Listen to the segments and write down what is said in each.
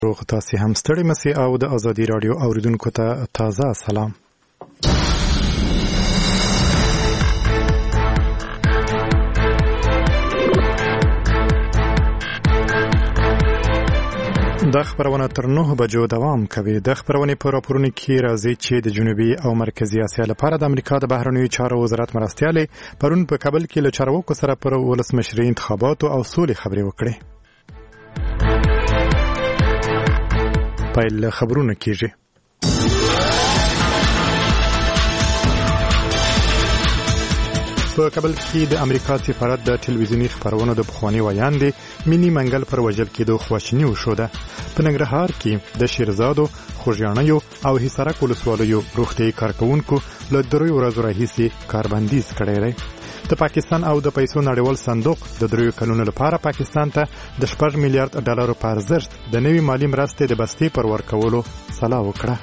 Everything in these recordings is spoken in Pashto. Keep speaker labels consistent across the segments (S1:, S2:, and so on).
S1: روغ تاسې هم ستړي مسئ او د ازادي راډیو اوریدونکو ته تازه سلام. د خبرونه تر 9 بجو دوام کوي. د خبرونې په راپورونو کې راځي چې د جنوبي او مرکزی اسیا لپاره د امریکا د بهرنیو چارو وزارت مرستیالې پرون په کابل کې له چارواکو سره پر ولسمشري انتخاباتو او سولې خبرې وکړې. پیل خبرونه کیږي. په کابل کې د امریکا سفارت د ټلویزیونی خبرونو د پخوانی ویاندې مینی منګل پر وژل کېدو خواشینی وشوده. په ننګرهار کې د شیرزادو، خوږیاڼیو او حصارک ولسوالیو روغتیايي کارکونکو له 3 ورځو راهیسې کاربندیز کړی دی. د پاکستان او د پیسو نړیوال صندوق د 3 کلونو لپاره پاکستان ته د 4 میلیارډ ډالرو په ارزښت د نوي مالی مرستې د بستې پر ورکولو سلا وکړه.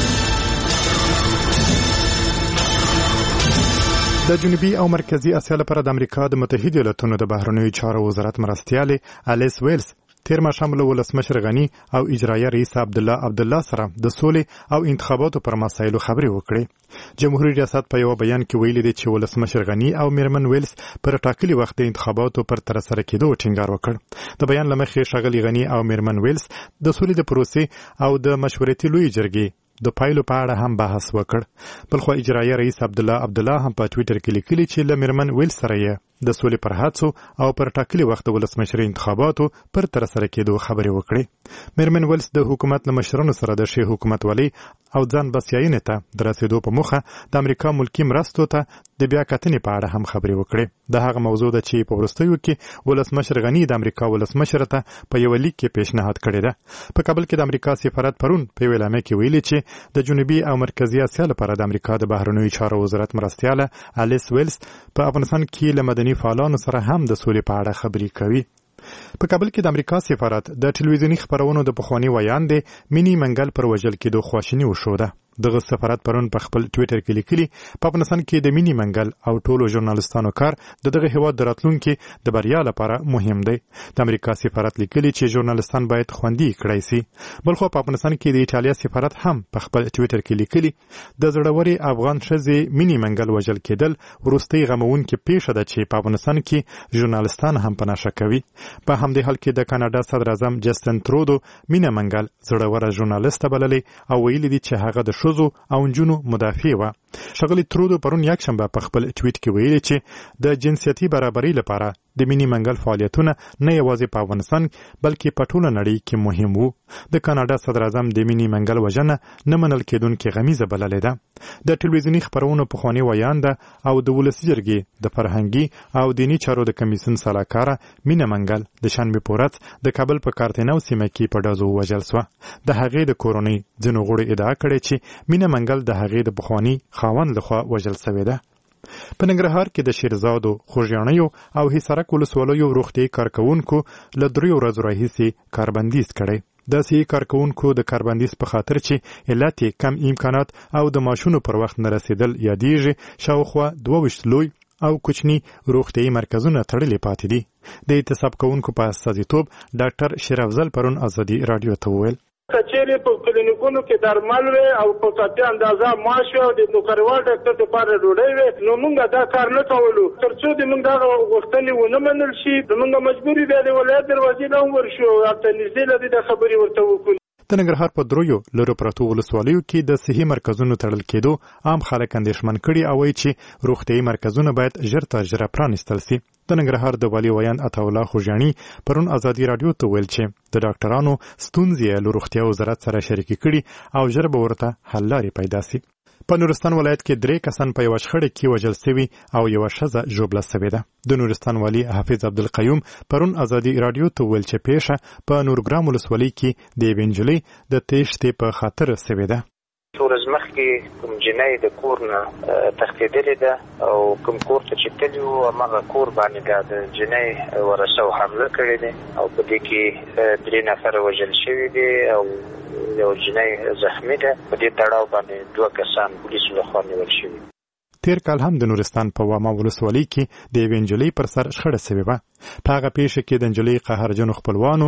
S1: د جنوبي او مرکزی اسیا لپاره د امریکا د متحده ایالاتونو د بهرنیو چارو وزارت مرستیالې الیس ویلز تیر ماښام له ولسمشر غنی او اجرایه رئیس عبدالله سره د سولې او انتخاباتو پر مسایلو خبرې وکړې. جمهوریت ریاست په یو بیان کې ویلي دی چې ولسمشر غنی او میرمن ویلز پر ټاکلي وخت د انتخاباتو پر ترسره کېدو ټینګار وکړ. د بیان له مخې ښاغلي غنی او میرمن ویلز د سولې د پروسې او د مشورتي لوی جرګې د پایلو په اړه هم بحث وکړ. بلخو اجرایه رئیس عبدالله هم په ټویټر کې لیکلي چې له میرمن ویلز سره یې د سولې پر هڅو او پر ټاکلي وخت ولسمشري انتخاباتو پر ترسره کېدو خبرې وکړې. میرمن ویلز د حکومت له مشرانو سره د ښې حکومتولۍ او ځان بسیاینې ته د رسېدو په موخه د امریکا ملکي مرستو ته د بیا کتنې په اړه هم خبرې وکړې. د هغه موضوع ده چې په وروستیو کې ولسمشر غنی د امریکا ولسمشر ته په یو لیک کې پیشنهاد کړی ده. په کابل کې د امریکا سفارت پرون په اعلامیه کې ویلي چې د جنوبي او مرکزی اسیا لپاره د امریکا د بهرنیو چارو وزارت مرستیاله الیس ویلز په افغانستان کې له مدني فعالانو سره هم د سولې په اړه خبرې کوي. په کابل کې د امریکا سفارت د ټلویزیونی خبرونو د پخوانی ویاندې مینی منګل پر وژل کېدو خواشینی وشوده. دغه سفارت پرون په خپل ټویټر کې لیکلي په افغانستان کې د مینی منګل او ټولو ژورنالستانو کار دغه هیواد د راتلونکي د بریا لپاره مهم دی. د امریکا سفارت لیکلي چې ژورنالستان باید خوندي کړای شي. بلخو په افغانستان کې د ایټالیا سفارت هم په خپل ټویټر کې لیکلي د زړوري افغان ښځې مینی منګل وژل کېدل وروستۍ غموونکې پیښه ده چې په افغانستان کې ژورنالستان هم په نښه کوي. په همدې حال کې د کاناډا صدر اعظم جسټن ترودو مینی منګل زړوره ژورنالسته بللې او ویلي دي چې هغه د ښځو او نجونو مدافع و. ښاغلي ترودو پرون یکشنبه په خپل ټویټ کې ویلي چې د جنسیتي برابرۍ لپاره د مینی منګل فعالیتونه نه یوازې په افغانستان بلکې په ټوله نړۍ کې مهم وو. د کاناډا صدر اعظم د مینی منګل وژنه نه منل کېدونکې غمیزه بللې ده. د ټلویزیونی خبرونو پخوانی ویانده او د ولسي جرګې د فرهنګي او دینی چارو د کمیسیون سلاکاره مینه منګل د شنبه په ورځ د کابل په کارتناو سیمه کې په ډزو وژل شوه. د هغې د کورنۍ ځینو غړو ادعا کړې چې مینه منګل د هغې د پخوانی خاوند لخوا وژل شوې ده. په ننګرهار کې د شیرزادو، خوږیاڼیو او حصارک ولسوالیو روغتیايي کارکونکو له 3 ورځو راهیسې کاربندیز کړی. داسې کارکونکو د کاربندیز په خاطر چې علت کم امکانات او د معاشونو پر وخت نه رسیدل یادېږي شاوخوا 22 لوی او کوچني روغتیايي مرکزونه تړلي پاتې دي. د احتساب کوونکو په استازیتوب ډاکټر شیرافضل پرون ازادي راډیو ته وویل
S2: کچېرې په کلینیکونو کې درمل وي او په کافي اندازه معاش او د نوکریوال ډاکټر لپاره ډوډۍ وي، نو موږ دا کار نه کولو ترڅو د موږ دا غوښتنې ونه منل شي. موږ مجبوري بیا د ولایت دروازې نه ورشو او ته نږدې لدې د خبرې ورته وکړو.
S1: د ننګرهار په 3 لرو پرتو ولسوالیو کې د صحي مرکزونو تړل کېدو عام خلک اندېښمن کړي او وایي چې روغتیايي مرکزونه باید ژر تر ژره پرانیستل شي. د ننګرهار د والي ویاند عطاالله خوږیاڼي پرون ازادي راډیو ته ویل چې د ډاکټرانو ستونزې له روغتیا وزارت سره شریکې کړي او ژر به ورته حل لارې پیدا شي. په نورستان ولایت کې 3 کسان په یو شخړه کې وژل شوي او یو ښځه ژوبله شوې ده. د نورستان والي حافظ عبدالقیوم پرون ازادي راډیو ته ویل چې پیښه په نورګرام ولسوالۍ کې د یوې نجلۍ د تېښتې په خاطر شوې ده.
S3: څو ورځې مخکې کوم جنۍ د کور نه تښتېدلې ده او کوم کور ته چې تللي وو هماغه کور باندې بیا د جنۍ ورسو حمله کړې ده او په دې کې 3 نفره وژل شوي دي او یو جنۍ زخمي ده. په دې تړاو باندې 2 کسان پولیسو لخوا نیول شوي.
S1: تیر کال هم د نورستان په واما ولسوالۍ کې د یوې نجلۍ پر سر شخړه شوې وه. په هغه پیښه کې د نجلۍ قهرجنو خپلوانو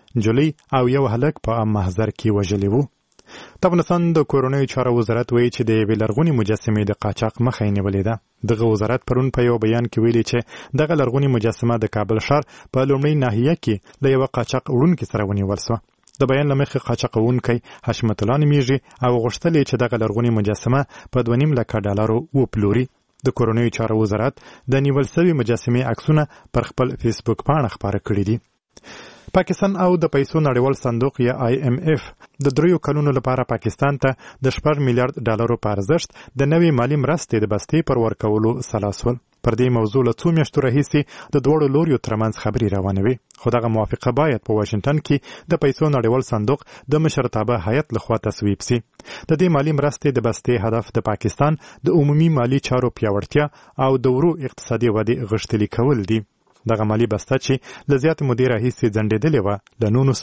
S1: جولای او یو هلک په عام محضر کې وژلي وو. د افغانستان د کورنیو چارو وزارت وایي چې د یوې لرغونې مجسمې د قاچاق مخه یې نیولې ده. دغه وزارت پرون په یو بیان کې ویلي چې دغه لرغونې مجسمه د کابل ښار په لومړۍ ناحیه کې له یوه قاچاق وړونکي سره ونیول سوه. د بیان له مخې قاچاقونکی حشمت الله نومیږي او غوښتل یې چې دغه لرغونې مجسمه په 2.5 لکه ډالرو وپلوري. د کورنیو چارو وزارت د نیول سوي مجسمې عکسونه پر خپل فیسبوک پاڼه خپاره کړي دي. پاکستان او د پیسو نړیوال صندوق یا IMF د 3 کلونو لپاره پاکستان ته د 4 میلیارډ ډالرو په ارزښت د نوې مالي مرستې د بستې پر ورکولو سلا سول. پر دې موضوع له 2 میاشتو راهیسې د دوړو لوریو ترمنځ خبرې روانې وي، خو دغه موافقه باید په واشنګټن کې د پیسو نړیوال صندوق د مشرتابه هیئت لخوا تصویب سي. د دې مالي مرستې د بستې هدف د پاکستان د عمومي مالي چارو پیاوړتیا او د ورو اقتصادي ودې غښتلي کول دي. دغه مالي بسته چې له زیات مودې راهیسې ځنډېدلې وه له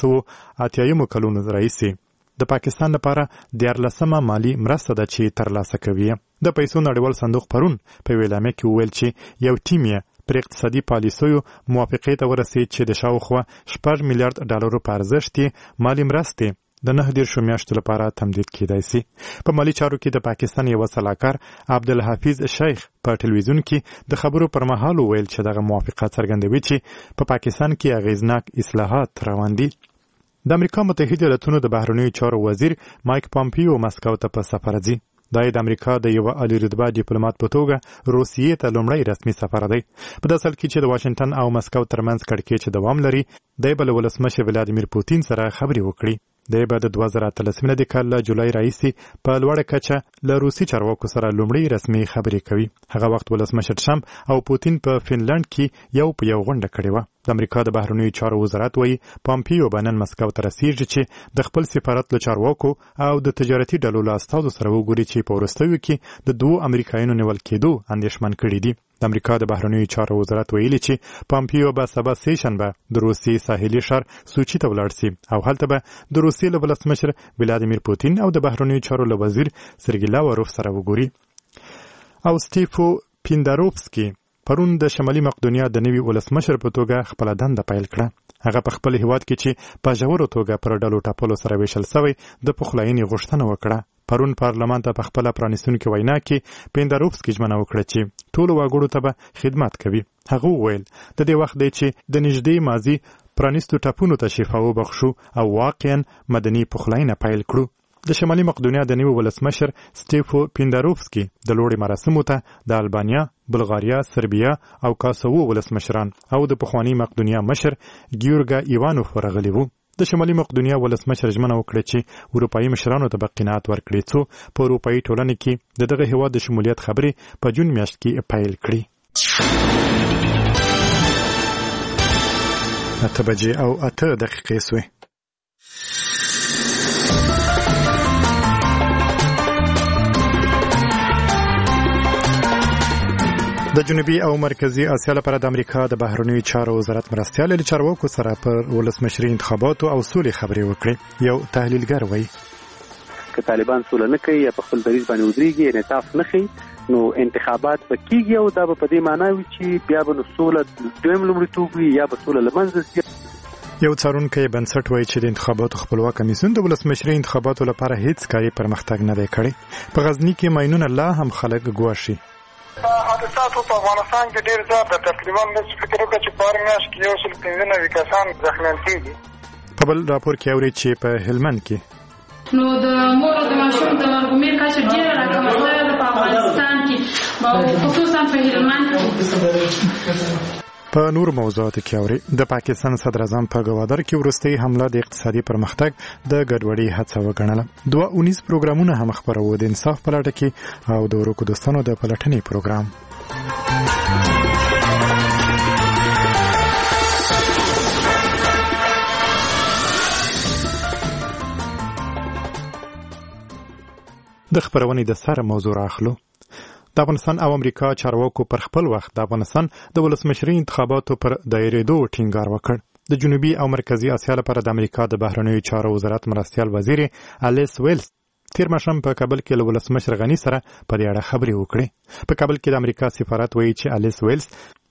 S1: 1980 کلونو راهیسې د پاکستان لپاره 14مه مالي مرسته ده چې ترلاسه کوي. د پیسو نړیوال صندوق پرون په اعلامیه کې وویل چې یو ټیم یې پر اقتصادي پالیسیو موافقې ته ورسېد چې د شاوخوا 4 میلیارډ ډالرو په ارزښت مالي مرستې د 9 میاشتو لپاره تمدید کېدای سي. په مالي چارو کې د پاکستان یو سلاکار عبدالحفیظ شیخ په ټلویزیون کې د خبرو پر مهال وویل چې دغه موافقه څرګندوي چې په پاکستان کې اغیزناک اصلاحات روان دي. د امریکا متحده ایالاتونو د بهرنیو چارو وزیر مایک پامپیو مسکو ته په سفر ځي. دا د امریکا د یو عالی رتبه ډیپلوماټ په توګه روسیې ته لومړی رسمي سفر دی. په داسې حال کې چې د واشنګټن او مسکو ترمنځ کړکېچ دوام لري، دی به له ولسمشر ولادیمیر پوتین سره خبرې وکړي. دی به د 2013 کال له جولای راهیسې په لوړه کچه له روسي چارواکو سره لومړی رسمي خبرې کوي. هغه وخت ولسمشر ټرمپ او پوتین په فنلند کې یو په یو غونډه کړې وه. د امریکا د بهرنیو چارو وزارت وایي پامپیو به نن مسکو ته رسیږي چې د خپل سفارت له چارواکو او د تجارتي ډلو له استازو سره وګوري چې په وروستیو کې د 2 امریکایانو نیول کېدو اندېښمن کړي دي. د امریکا د بهرنیو چارو وزارت ویلي چې پامپیو به سبا سهشنبه د روسیې ساحلي ښار سوچي ته ولاړ سي او هلته به د روسیې له ولسمشر ولادیمیر پوتین او د بهرنیو چارو له وزیر سرګی لاوروف سره وګوري. او سټیفو پینداروفسکي پرون د شمالي مقدونیا د نوي ولسمشر په توګه خپله دنده پیل کړه. هغه په خپل هیواد کې چې په ژورو توګه پر ډلو ټاپلو سره ویشل سوی د پخلاینې غوښتنه وکړه. پرون پارلمان ته په خپله پرانیستونکې وینا کې پینداروفسکي ژمنه وکړه چې ټولو وګړو ته به خدمت کوي. هغه وویل د دې وخت دی چې د نږدې ماضي پرانیستو ټاپونو ته شفا وبخښو او واقعا مدني پخلاینه پیل کړو. د شمالي مقدونیا د نوي ولسمشر سټیفو پینداروفسکي د لوړې مراسمو ته د البانیا، بلغاریا، سربیا او کاسوو ولسمشران او د پخواني مقدونیا مشر ګیورګا ایوانوف ورغلي وو. د شمالي مقدونیا ولسمشر ژمنه وکړه چې اروپایي مشرانو ته به قناعت ورکړي څو په اروپایي ټولنه کې دغه هیواد د شمولیت خبرې په جون میاشت کې پیل کړي. 8:08 سوې. د جنوبي او مرکزی اسیا لپاره د امریکا د بهرنیو چارو وزارت مرستیال له چارواکو سره پر ولسمشري انتخاباتو او سولې خبرې وکړي. یو تحلیلګر وایي
S4: که طالبان سوله نه کوي یا په خپل دریځ باندې ودرېږي انعطاف نه ښیي نو انتخابات به کېږي او دا به په دې معنا وي چې بیا به نو سوله دویم لومړیتوب وي یا به سوله له منځه ځي.
S1: یو څارونکی بنسټ وایي چې د انتخاباتو خپلواک کمیسیون د ولسمشري انتخاباتو لپاره هیڅ کاري پرمختګ نه دی کړی. په غزني کې ماینونه لا هم خلک ګواښي.
S5: حادثاتو په افغانستان کې ډېر زیات ده. تقریبا موږ فکر وکړو چې په هر میاشت کې 195 کسان زخمیان کېږي.
S1: په بل راپور کې اوري چې په هلمند کې
S6: نو د مور د ماشوم د مرګومیر کچه ډېره راکمه شوې ده په افغانستان کې خصوصا په هلمند کې.
S1: په نور موضوعاتو کې اوري د پاکستان صدر اعظم په ګوادر کې وروستۍ حمله د اقتصادي پرمختګ د ګډوډۍ هڅه وګڼله. 219 پروګرامونه هم خپرو د انصاف په لټه کې او د ورکو دوستانو د پلټنې پروګرام. د خبرونې د سره موضوع راخلو. د افغانستان او امریکا چارواکو پر خپل وخت د افغانستان د ولسمشري انتخاباتو پر دایریدو ټینګار وکړ. د جنوبي او مرکزی اسیا لپاره د امریکا د بهرنیو چارو وزارت مرستیال وزیر الیس ویلز تیر ماښام په کابل کې له ولسمشر غني سره په دې اړه خبرې وکړې. په کابل کې د امریکا سفارت وایي چې الیس ویلز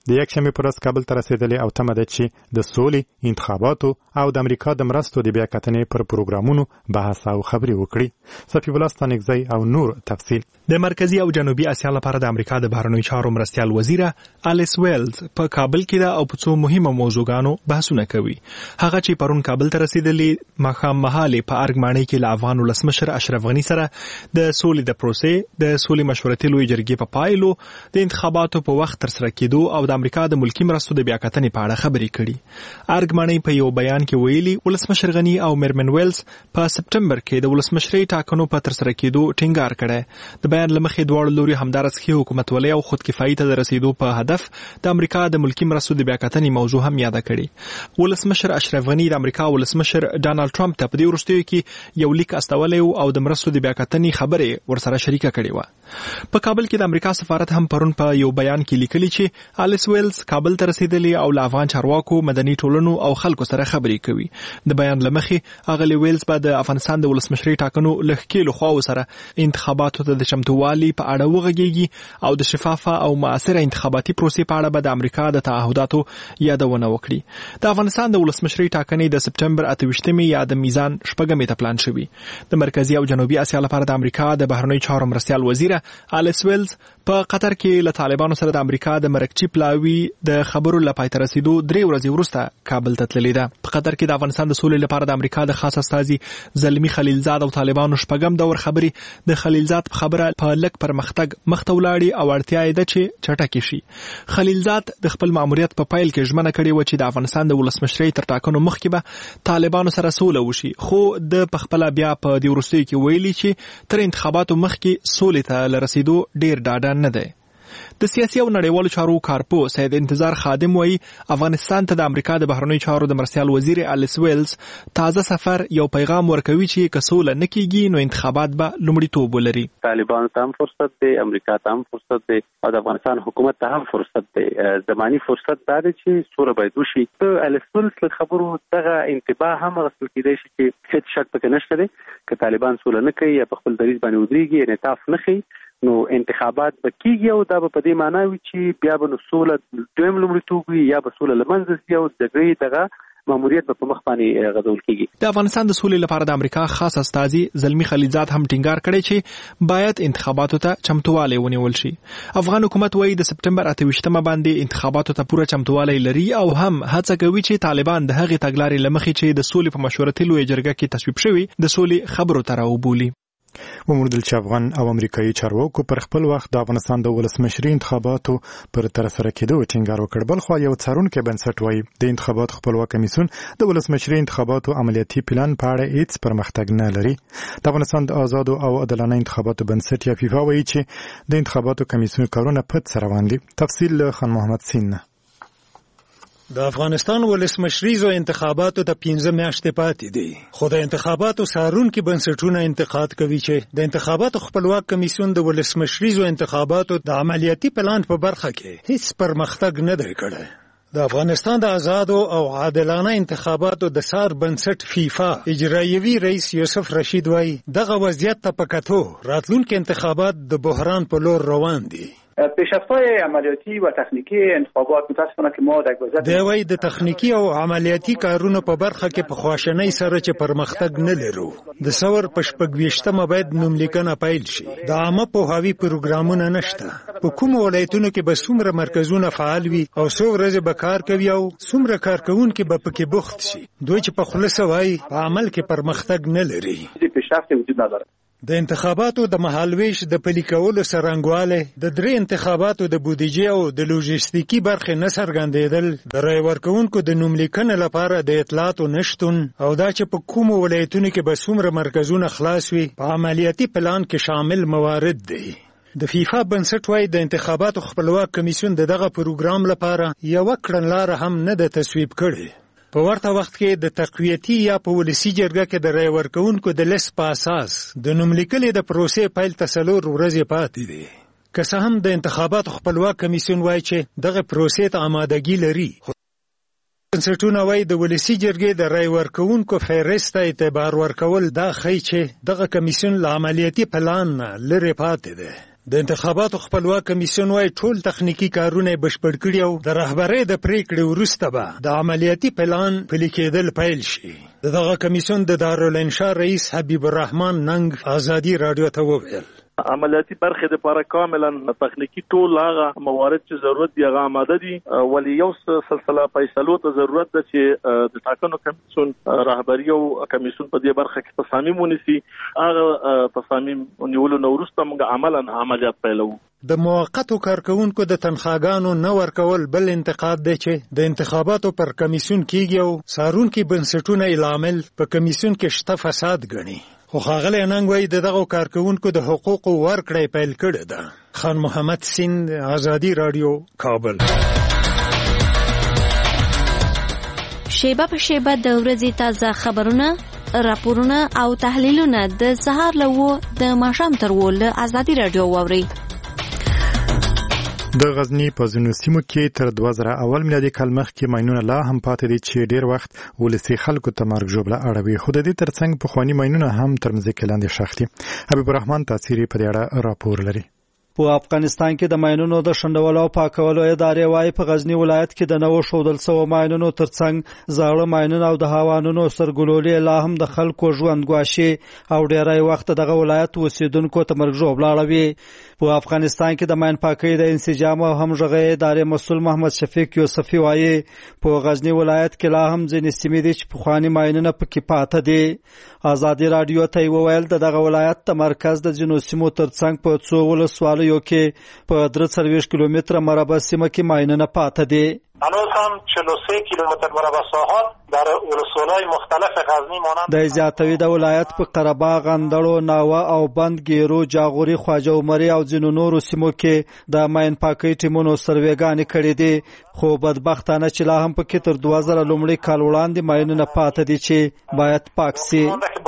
S1: د یکشنبې پر ورځ کابل ته رسیدلې او تمه ده چې د سولې، انتخاباتو او د امریکا د مرستو د بیاکتنې پر پروګرامونو بحث او خبرې وکړي. صفي الله ستانکزی او نور تفصیل.
S7: د مرکزی او جنوبي اسیا لپاره د امریکا د بهرنیو چارو مرستیال وزیره الیس ویلز په کابل کې ده او په څو مهمه موضوعګانو بحثونه کوي. هغه چې پرون کابل ته رسیدلې ماښام مهال په ارګمانۍ کې له افغان ولسمشر اشرف غني سره د سولې د پروسې د سولې مشورتي لوی جرګې په پایلو د انتخاباتو په وخت ترسره کېدو او د امریکا د ملکی مرستو د بیاکتنې په اړه خبرې کړي. ارګمانۍ په یو بیان کې ویلي ولسمشر غني او میرمن ویلز په سپټمبر کې د ولسمشرۍ ټاکنو په ترسره کېدو ټینګار کړی. د بیان لمخې دواړو لوري همدارسخي حکومتولۍ او خودکفایي ته د رسیدو په هدف د امریکا د ملکی مرستو د بیاکتنې موضوع هم یاد کړي. ولسمشر اشرف غني د امریکا ولسمشر ډانلډ ټرمپ ته په دې وروستیو کې یو لیک استولی او د مرستو د بیاکتنې خبرې ورسره شریکه کړې وه. په کابل کې د امریکا سفارت هم پرون په یو بیان کې لیکلي چې الیس ویلز کابل ته رسیدلې او له افغان چارواکو، مدني ټولنو او خلکو سره خبرې کوي. د بیان لمخې اغلی ویلز به د افغانستان د ولسمشرۍ ټاکنو له ښکېلو خواو سره انتخاباتو ته د چمتووالي په اړه وغږیږي او د شفافه او مؤثره انتخاباتي پروسې په اړه به د امریکا د تعهداتو یادونه وکړي. د افغانستان د ولسمشرۍ ټاکنې د سپټمبر 28 یا د میزان 6 ته پلان شوي. د مرکزی او جنوبي اسیا لپاره د امریکا د بهرنیو چارو مرستیال وزیره الیس ویلز په قطر کې له طالبانو سره د امریکا د مرکچی پلاوی د خبرو لپاره تر رسیدو 3 ورځې وروسته کابل ته تللې ده. په قطر کې د افغانستان د سولې لپاره د امریکا د خاص استازي زلمی خلیلزاد او طالبانو شپږم دور خبرې د خلیلزاد په خبره په لک پرمختګ مخته ولاړي او اړتیا یې ده چې چټکې شي. خلیلزاد د خپل ماموریت په پیل کې ژمنه کړې و چې د افغانستان د ولسمشرۍ تر ټاکنو مخکې به طالبانو سره سوله وشي، خو د پخپله بیا په دې وروستیو کې ویلي چې تر انتخاباتو مخکې سولې ته لرسیدو ډیر ډاډه نه دی. د سیاسي او نړیوالو چارو کارپو سید انتظار خادم وایي افغانستان ته د امریکا د بهرنیو چارو د مرستیال وزیر الیس ویلز تازه سفر یو پیغام ورکوي چې که سوله نه کیږي نو انتخابات به لومړیتوب ولري.
S4: طالبان ته هم فرصت دی، امریکا ته هم فرصت دی او د افغانستان حکومت ته هم فرصت دی. زماني فرصت دا دی چې سوله باید وشي. الیس ویلز له خبرو دغه انتباه هم غوښتل کېدای شي چې هیڅ شک پکې نشته دی که طالبان سوله نه کوي یا په خپل دریځ باندې ودرېږي، انعطاف نه کوي، نو انتخابات به کیږي او دا به په دې معنا وي چې بیا به نو سوله دویم لومړیتوب وي یا به سوله له منځه ځي او د جګړې دغه ماموریت به په مخ باندې غځول کیږي.
S7: د افغانستان د سولې لپاره د امریکا خاص استازي زلمی خلیلزاد هم ټینګار کړی چې باید انتخاباتو ته چمتووالی ونیول شي. افغان حکومت وایي د سپټمبر 28 باندې انتخاباتو ته پوره چمتووالی لري او هم هڅه کوي چې طالبان د هغې تګلارې له مخې چې د سولې په مشورتي لویه جرګه کې تصویب شوي د سولې خبرو ته راوبولي.
S1: وموندل چې افغان او امریکایي چارواکو پر خپل وخت د افغانستان د ولسمشرۍ انتخاباتو پر ترسره کېدو ټینګار وکړ. بل خو یو څارونکی بنسټ وایي د انتخاباتو خپلواک کمیسیون د ولسمشرۍ انتخاباتو عملیاتي پلان په اړه هیڅ پرمختګ نه لري. د افغانستان د آزادو او عادلانه انتخاباتو بنسټ یا فیفا وایي چې د انتخاباتو کمیسیون کارونه پټ روان دي. تفصیل له خان محمد سین.
S8: د افغانستان ولسمشریزو انتخاباتو ته 15 میاشتې پاتې دي، خو د انتخاباتو څارونکي بنسټونه انتقاد کوي چې د انتخاباتو خپلواک کمیسیون د ولسمشریزو انتخاباتو د عملیاتي پلان په برخه کې هیڅ پرمختګ نه دی کړی. د افغانستان د آزادو او عادلانه انتخاباتو د څار بنسټ فیفا اجرایوي رئیس یوسف رشید وایي دغه وضعیت ته په کتو راتلونکي انتخابات د بحران په لور روان دي.
S9: پیشرفت‌های عملیاتی و تکنیکی انتخابات متاسفانه که ما در گذشته
S8: دی وایي د تخنیکی او عملیاتي کارونو په برخه کې په خواشنۍ سره چې پرمختګ نه لرو. د ثور په 26مه باید نوملیکنه پیل شي. د عامه پوهاوي پروګرامونه نشته. په کومو ولایتونو کې به څومره مرکزونه فعال وي او څو ورځې به کار کوي او څومره کارکوونکي به پکې بوخت شي. دوی چې په خلاصه وایي په عمل کې پرمختګ نه لري.
S9: پیشرفت وجود نداره.
S8: د انتخاباتو د مهالویش د پلي کولو څرنګوالی، د 3 انتخاباتو د بودیجې او د لوژستیکي برخې نه څرګندېدل، د رای ورکوونکو د نوملیکنې لپاره د اطلاعاتو نشتون او دا چې په کومو ولایتونو کې به څومره مرکزونه خلاص وي په عملیاتي پلان کې شامل موارد دي. د فیفا بنسټ وایي د انتخاباتو خپلواک کمیسیون دغه پروګرام لپاره یوه کړنلاره هم نه ده تصویب کړې. په ورته وخت کې د تقویتي یا په ولسي جرګه کې د رای ورکوونکو د لیست په اساس د نوملیکلې د پروسې پیل ته 4 ورځې پاتې دي. که څه هم د انتخاباتو خپلواک کمیسیون وایي چې دغه پروسې ته آمادګي لري، بنسټونه وایي د ولسي جرګې د رای ورکوونکو فهرست ته اعتبار ورکول دا ښیي چې دغه کمیسیون له عملیاتي پلان نه لرې پاتې دی. د انتخاباتو خپلواک کمیسیون وايي ټول تخنیکی کارونه بشپړ کړي او د رهبرۍ د پریکړې وروسته به د عملیاتي پلان پلي کېدل پیل شي. دغه کمیسیون د دارالانشا رئیس حبیب الرحمن ننګ ازادي رادیو ته وویل
S10: عملیاتي برخې لپاره کاملا تخنیکی ټول هغه موارد چې ضرورت دی هغه آماده دي، ولی یو سلسله فیصلو ته ضرورت ده چې د ټاکنو کمیسیون رهبری او کمیسیون په دې برخه کې تصامیم ونیسي. هغه تصامیم نیولو نه وروسته موږ عملاً عملیات پیلوو.
S8: د موقتو کارکونکو د تنخواګانو نه ورکول بل انتقاد دی چې د انتخاباتو پر کمیسیون کېږي او څارونکي بنسټونه العامل په کمیسیون کې شته فساد ګڼي. خو ښاغلی ننګ وایي دغو کارکونکو د حقوقو ورکړې پیل کړې ده. خان محمد سیند، ازادي رادیو، کابل.
S11: شیبه په شیبه د ورځې تازه خبرونه، راپورونه او تحلیلونه د سهار له 9 د ماښام تر 10 له ازادي رادیو واورئ.
S1: د غزنی په ځینو سیمو کې تر 2000 اول میلادي کال مخکې ماینونه لا هم پاتې دي چې ډیر وخت ولسي خلکو ته مرګ ژوبله اړوي. خو د دې ترڅنګ پخواني ماینونه هم تر مځکې لاندې ښخ دي. حبیب الرحمن تاثیري په دې اړه راپور لري.
S12: په افغانستان کې د ماینونو د شندولو او پاکولو ادارې وايي په غزنی ولایت کې د نوو ښودل شوو ماینونو ترڅنګ زاړه ماینونه او د هاوانونو سرګلولې لا هم د خلکو ژوند ګواښي او ډیری وخت دغه ولایت اوسیدونکو ته مرګ ژوبله اړوي. په افغانستان کې د ماین پاکۍ د انسجام او همغږۍ ادارې مسؤل محمد شفیق یوسفي وايي په غزنی ولایت کې لا هم ځینې سیمې دي چې پخواني ماینونه پکې پاته دي. ازادي رادیو ته وویل دغه ولایت د مرکز د ځینو سیمو ترڅنګ په څو ولسوالیو کې په 43 کیلومتره مربع سیمه کې ماینونه پاته دي.
S5: هنوز هم 43 کیلومتر مربع ساحات در ولسوالای مختلف غزنی مانند
S12: د زیاتوي د ولایت په قره‌باغ، اندړو، ناوه او بند، ګیرو، جاغوري، خواجه عمري او ځینو نورو سیمو کې د ماین پاکۍ ټیمونو سروېګانې کړې دي. خو بدبختانه چې لا هم پکې تر 2000 لومړي کال وړاندې ماینونه پاته دي چې باید پاک سي.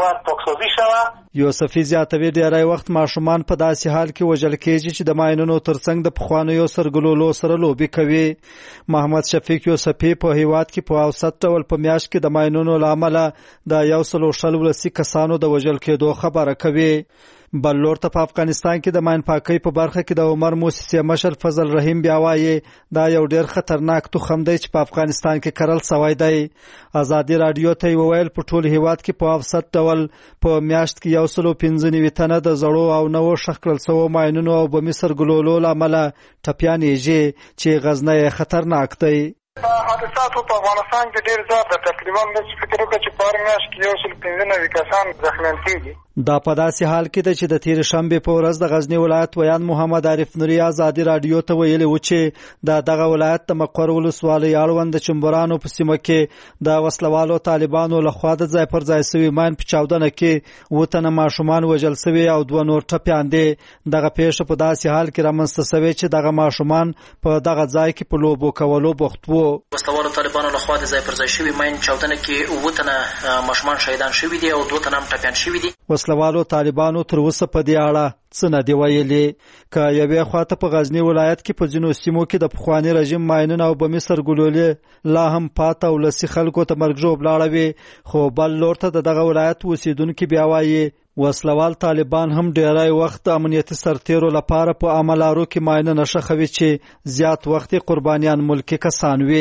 S12: یوسفي زیاتوي ډیری وخت ماشومان په داسې حال کې وژل کېږي چې د ماینونو ترڅنګ د پخوانیو سرګلولو سره لوبي کوي. محمد شفیق یوسفي په هیواد کې په اوسط ډول په میاشت کې د ماینونو له امله د 140 کسانو د وژل کېدو خبره کوي. بل لور ته په افغانستان کې د ماین پاکۍ په برخه کې د عمر موسسې مشر فضل رحیم بیا وایي دا یو ډیر خطرناک تخم دی چې په افغانستان کې کرل سوی دی. ازادي رادیو ته وویل په ټول هیواد کې په اوسط ډول په میاشت کې 195 تنه د زړو او نوو ښخ کړل شوو ماینونو او بمي سرګلولو له امله ټپیانېږي چې غزنه یې خطرناک دی.
S5: حادثاتو په افغانستان کې ډیر زیات د تقریبا نشي فکر وکړي چې په هر میاشت کې 195 کسان زخمیان کېږي.
S12: دا په داسې حال کې ده چې د تیر شنبې په ورځ د غزنی ولایت ویان محمد عارف نوري ازادي رادیو ته ویلي و چې دغه ولایت د مقر ولسوالۍ اړوند د چمبرانو په سیمه کې د وسلوالو طالبانو لخوا د ځای پر ځای سوي ماین په چاودنه کې 2 تنه ماشومان وژل سوي او 2 نور ټپیان دي. دغه پیښه په داسې حال کې رامنځته سوې چې دغه ماشومان په دغه ځای کې په لوبو کولو بوخت وو.
S13: وسلوالو طالبانو لخوا د ځای پر ځای شوي ماین چاودنه کې 2 تنه ماشومان شهیدان شوي دي او 2 تنه هم ټپیان شوي دي.
S12: وسلوالو طالبانو تر اوسه په دې اړه څه نه دی ویلي. که یوې خواته په غزنی ولایت کې په ځینو سیمو کې د پخواني رژیم ماینونه او بمي سرګلولې لا هم پاته او لسي خلکو ته مرګ ژوبله اړوي. خو بل لور ته دغه ولایت اوسیدونکي بیا وایي وسلوال طالبان هم ډیری وخت د امنیتي سرتیرو لپاره په عملارو کې ماینونه ښخوي چې زیات وخت قربانیان ملکي کسان وي.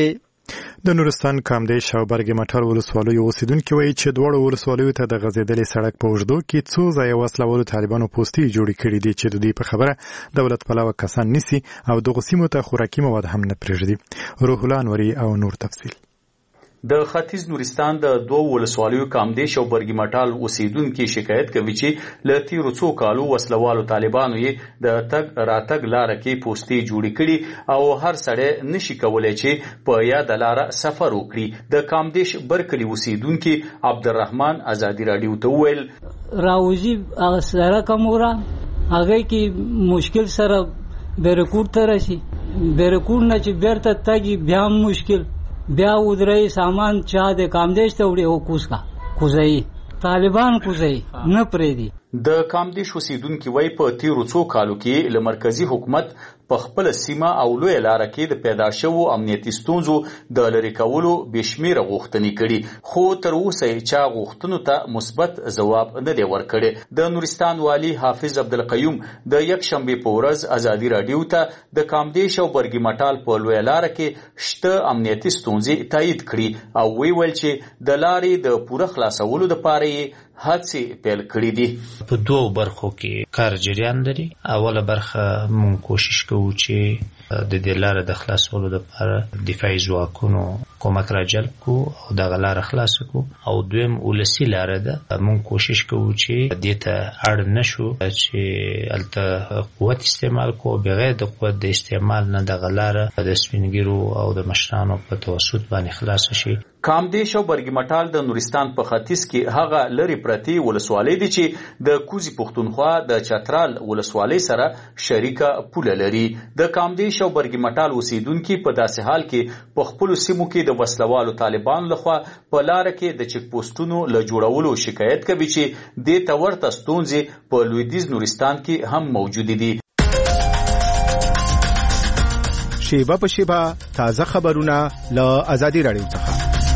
S1: د نورستان کامدیش او برګ مټر ولسوالیو اوسیدونکي وایي چې دواړو ولسوالیو ته د غځېدلې سړک په اوږدو کې څو ځایه وسلوالو طالبانو پوستې جوړې کړي دي چې د دوی په خبره دولت پلوه کسان نیسي او دغو سیمو ته خوراکي مواد هم نه پرېږدي. روح الله انوري او نور تفصیل.
S14: د ختیځ نورستان د 2 ولسوالیو کامدیش او برګی مټال اوسیدونکو شکایت کوي چې له تیرو څو کالو وسلوالو طالبانو یې د تګ راتګ لار کې پوستې جوړې کړي او هر سړی نشي کولای چې په یاد لار سفر وکړي. د کامدیش برکلی اوسیدونکو عبدالرحمن ازادي رادیو ته ویل
S15: راوځي هغه سره کومره هغه کې مشکل سره بیرکوټ ته راشي، بیرکوټ نه چې بیرته تګي بیا مشکل، بیا ودرې سامان چا د کامدیش ته وړي او کوزای طالبان کوزای نه پرې دي.
S14: د کامدیش اوسیدونکو وای په تیرو څو کالو کې له مرکزی حکومت په خپل سیمه او لوی لار کې د پیدا شوو امنیتي ستونزو د لری کولو بشمیره غوښتنې کړي خو تر اوسه چا غوښتنو ته مثبت ځواب نه دی ورکړی د نورستان والی حافظ عبدالقیوم د یک شنبه په ورځ ازادي رادیو ته د کامدیش او برګی مټال په لوی لار کې شته امنیتي ستونزې تایید کړي او ویل چې د لارې د پوره خلاصولو لپاره هڅې پیل کړې دي
S16: په دوه برخو کې کار جریان لري. اوله برخه مونږ کوشش کوو چې د دې لارې د خلاصولو لپاره دفاعي ځواکونو کومک را جلب کو او دغه لار خلاص کو او دویم ولسی لار ده مونږ کوشش کوو چې دې ته اړ نشو چې الته قوت استعمال کو بغیر د قوت د استعمال نه دغه لار د سپینګیرو او د مشرانو په توسط باندې خلاص شي.
S14: کامدیش او برګی مټال د نورستان په ختیځ کې هغه لری پرتی ولسوالۍ دي چې د کوزي پښتونخوا د چترال ولسوالۍ سره شریکه پوله لري. د کامدیش او برګی مټال اوسیدونکو په داسې حال کې په خپل سیمو کې د وسلوالو طالبان لخوا په لار کې د چک پوسټونو له جوړولو شکایت کوي چې د تورته ستونزې په لویدیز نورستان کې هم موجود دي.
S17: شیبه په شیبه تازه خبرونه له ازادي رادیو څخه.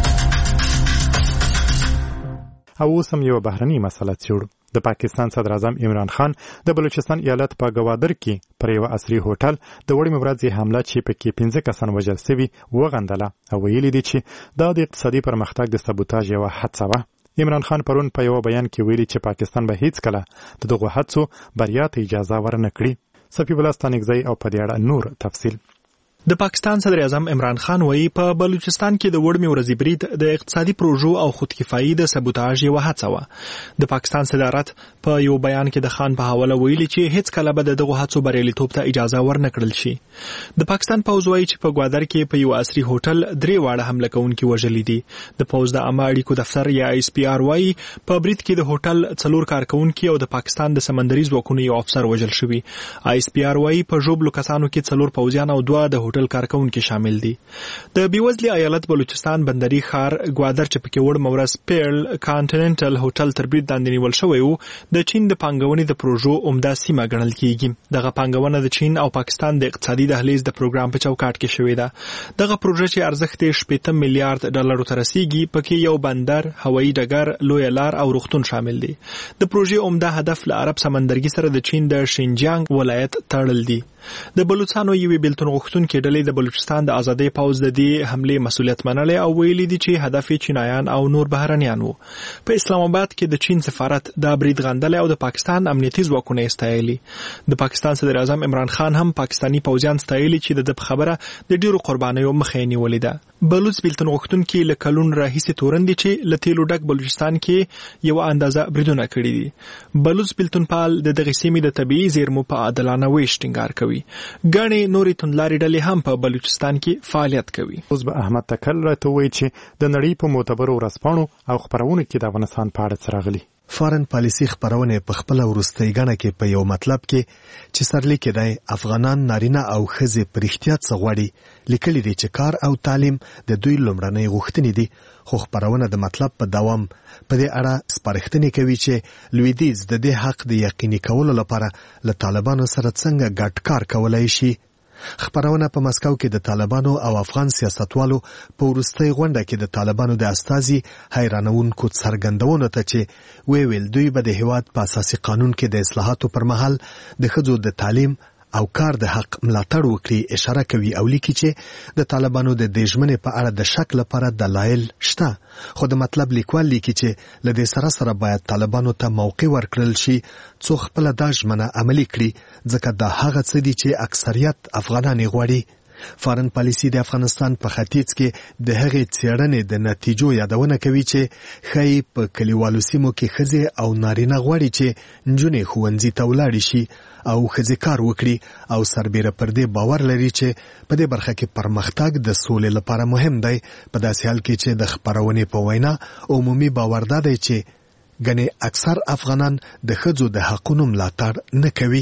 S1: او سم یو بهرنی مسله چوړ. د پاکستان صدر اعظم عمران خان د بلوچستان ایالت په گوادر کې پر یو عصري هوټل د وړي مبارزې حمله چې پکې 15 کسان وژل شوي وغندله او ویلي دي چې دا د اقتصادي پرمختګ د سبوتاژ یو حادثه وه. عمران خان پرون په یو بیان کې ویلي چې پاکستان به هیڅ کله د دغه حادثو بریا ته اجازه ورنه کړي. صفی الله ستانګزی او په دې اړه نور تفصیل.
S7: د پاکستان صدر اعظم عمران خان وایي په بلوچستان کې د وړمې ورځې برید د اقتصادي پروژو او خودکفایي د سبوتاژ یو هڅه وه. د پاکستان صدارت په یو بیان کې د خان په حواله ویلي چې هیڅ کله به دغه هڅو بریالیتوب ته اجازه ورنه کړل شي. د پاکستان پوځ وایي چې په گوادر کې په یو عصري هوټل 3 واړه حمله کوونکي وژلي دي. د پوځ د عامه اړیکو دفتر یا ISPR وایي په برید کې د هوټل 4 کارکونکي او د پاکستان د سمندري ځواکونو یو افسر وژل شوی. ISPR وایي په ژوبلو کسانو کې 4 پوځیان او 2 د هوټل کارکونکي شامل دي. د بیوزلي ایالت بلوچستان بندري ښار گوادر چې پکې وړ مورس پیرل کانټیننټل هوټل تر برید لاندې نیول شوی وو د چین د پانګونې د پروژو عمده سیمه ګڼل کیږي. دغه پانګونه د چین او پاکستان د اقتصادي دهلیز د پروګرام په چوکاټ کې شوې ده. دغه پروژه چې ارزښت یې 80 میلیارډ ډالر ته رسیږي پکې یو بندر، هوایي ډګر، لوی لار او روغتون شامل دي. د پروژې عمده هدف له عرب سمندرګي سره د چین د شینجیانګ ولایت تړل دي. د بلوچستانو یوې بیلتون غوښتونکې ډلې د بلوچستان د ازادۍ پوځ د دې حملې مسؤلیت منلی او ویلي دي چې هدف یې چینایان او نور بهرنیان وو. په اسلام آباد کې د چین سفارت د برید غندلی او د پاکستان امنیتي ځواکونه یې ستایلي. د پاکستان صدر اعظم عمران خان هم پاکستاني پوځیان ستایلي چې د خبره د ډیرو قربانیو مخه یې نیولې ده. بلوچ بیلتون غوښتونکي له کلونو راهیسې تورن دي چې له تیلو ډک بلوچستان کې یو اندازه بریدونه کړي دي. بلوچ بیلتون پال د دغې سیمې د طبیعي زیرمو په عادلانه ویش ټینګار کوي. ګڼې نورې توندلارې ډلې هم په بلوچستان کې فعالیت کوي.
S1: اوس به احمد تکل راته وایي چې د نړۍ په معتبرو ورځپاڼو او خپرونو کې د افغانستان په اړه څه راغلي.
S18: فارن پالیسي خبرونه په خپل وروستۍ غڼه کې په یو مطلب کې چې سرلیک دی افغانان نارینه او ښځې پر احتیاط غواړي لیکلي دي چې کار او تعلیم د دوی لومړنۍ غوښتنې دي. خو خبرونه د مطلب په دوام په دې اړه سپارښتنې کوي چې لویدیځ د دې حق د یقیني کولو لپاره له طالبانو سره څنګه ګډ کار کولای شي. خبرونه په مسکو کې د طالبانو او افغان سیاستوالو په وروستۍ غونډه کې د طالبانو د استازي حیرانونکو څرګندونو ته چې ویل دوی به د هیواد په اساسي قانون کې د اصلاحاتو پر مهال د ښځو د تعلیم او کار د حق ملاتړ وکړي اشاره کوي او لیکي چې د طالبانو د دې ژمنې په اړه د شک لپاره دلایل شته. خو د مطلب لیکوال لیکي چې له دې سره باید طالبانو ته موقع ورکړل شي څو خپل دا ژمنه عملي کړي ځکه دا هغه څه دي چې اکثریت افغانان غواړي. فارن پالیسي د افغانستان په ختیځ کې د هغې څېړنې د نتیجو یادونه کوي چې ښایي په کلیوالو سیمو کې ښځې او نارینه غواړي چې نجونې ښوونځي ته ولاړې شي او ښځې کار وکړي او سربیره پر دې باور لري چې په دې برخه کې پرمختګ د سولې لپاره مهم دی. په داسې حال کې چې د خپرونې په وینا عمومي باور دا دی چې ګنې اکثر افغانان د ښځو د حقونو ملاتړ نه کوي.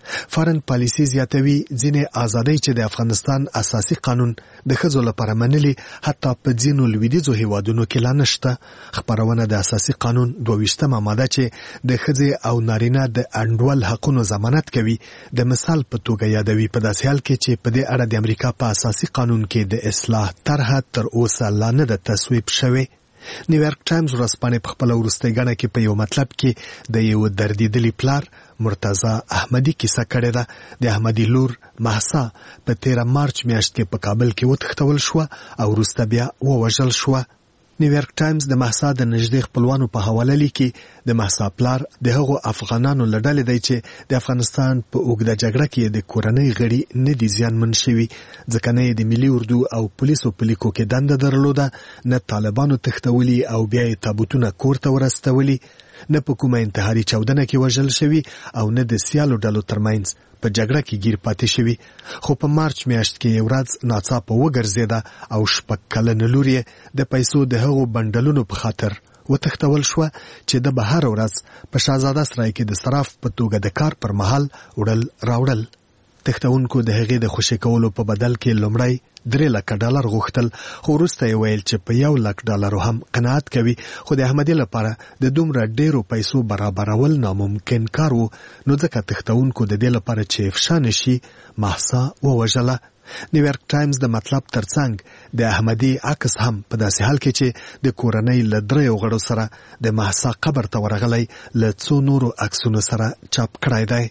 S18: فارن پالیسي زیاتوي ځینې ازادۍ چې د افغانستان اساسي قانون د ښځو لپاره منلي حتی په ځینو لویدیځو هیوادونو کې لا نشته. خپرونه د اساسي قانون 22مه ماده چې د ښځې او نارینه د انډول حقونو ضمانت کوي د مثال په توګه یادوي، په داسې حال کې چې په دې اړه د امریکا په اساسي قانون کې د اصلاح طرحه تر اوسه لا نه ده تصویب شوې. نیویارک ټایمز ورځپاڼې په خپله وروستۍ ګڼه کې په یو مطلب کې د یو دردېدلي پلار مرتضی احمدي کیسه کړې ده. د احمدي لور مهسا په 13 مارچ میاشت کې په کابل کې وتښتول شوه او وروسته بیا ووژل شوه. نیویارک ټایمز د مهسا د نږدې خپلوانو په حواله لیکي د مهسا پلار د هغو افغانانو له ډلې دی چې د افغانستان په اوږده جګړه کې د کورنۍ غړي نه دي زیانمن شوي، ځکه نه یې د ملي اردو او پولیسو په لیکو کې دنده درلوده، نه طالبانو تښتولي او بیا یې تابوتونه کور ته ورستولي، نه په کومه انتحاري چاودنه کې وژل شوي او نه د سیالو ډلو ترمنځ په جګړه کې گیر پاتې شوي. خو په مارچ میاشت کې یو ورځ ناڅاپه وګرځېده او 6 کلنه لور یې د پیسو د هغو بنډلونو په خاطر وتښتول شوه چې د به هر ورځ په شهزاده سرای کې د صراف په توګه د کار پر مهال وړل راوړل. تښتونکو د هغې د خوشي کولو په بدل کې لومړی $3,00,000 غوښتل، خو وروسته یې ویل چې په $1,00,000 هم قناعت کوي. خو د احمدي لپاره د دومره ډیرو پیسو برابرول ناممکن کار و، نو ځکه تښتونکو د دې لپاره چې افشا نشي مهسا ووژله. نیویارک ټایمز د مطلب ترڅنګ د احمدي عکس هم په داسې حال کې چې د کورنۍ له 3 غړو سره د مهسا قبر ته ورغلی له 2 نورو عکسونو سره چاپ کړی دی.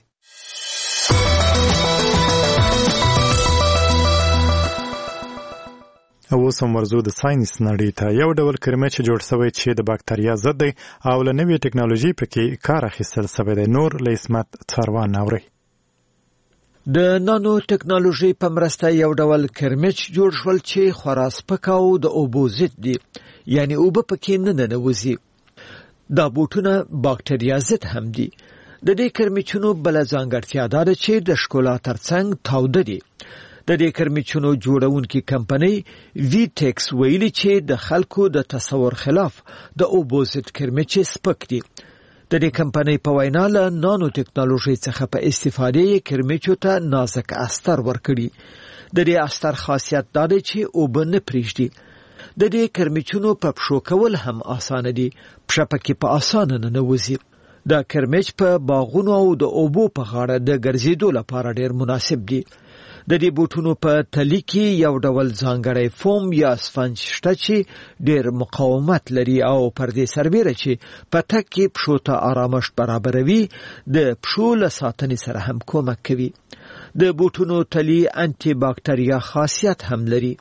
S1: اوس هم ورځو د ساينس نړۍ ته. یو ډول کرمچ جوړ شوی چې د باکتریا ضد دی او له نوې ټکنالوژي پکې کار اخیستل شوی دی. نور له اسمت څاروان اوري.
S19: د نانو ټکنالوژي په مرسته یو ډول کرمچ جوړ شول چې خورا سپک او د اوبو ضد دي، یعنی اوبه پکې نه ننوځي. دا بوټونه باکتریا ضد هم دي. د دې کرمچونو بل ځانګړتیا دا ده چې د ښکلا ترڅنګ تاوده دي. د دې کرمچونو جوړونکي کمپنۍ ویټکس ویلي چې د خلکو د تصور خلاف د اوبو ضد کرمچ سپک دي. د دې کمپنۍ په وینا له نانو ټکنالوژي څخه په استفادې یې کرمچو ته نازک استر ورکړي. د دې استر خاصیت دا دی چې اوبه نه پریږدي. د دې کرمچونو په پښو کول هم اسانه دي، پښه پکې په اسانه ننوځي. دا کرمچ په باغونو او د اوبو په غاړه د ګرځېدو لپاره ډېر مناسب دي. د دې بوټونو په تلی کې یو ډول ځانګړی فوم یا سفنج شته چې ډېر مقاومت لري او پر دې سربیره چې په تګ کې پښو ته آرامښت برابروي، د پښو له ساتنې سره هم کومک کوي. د بوټونو تلی انټي باکتریا خاصیت هم لري.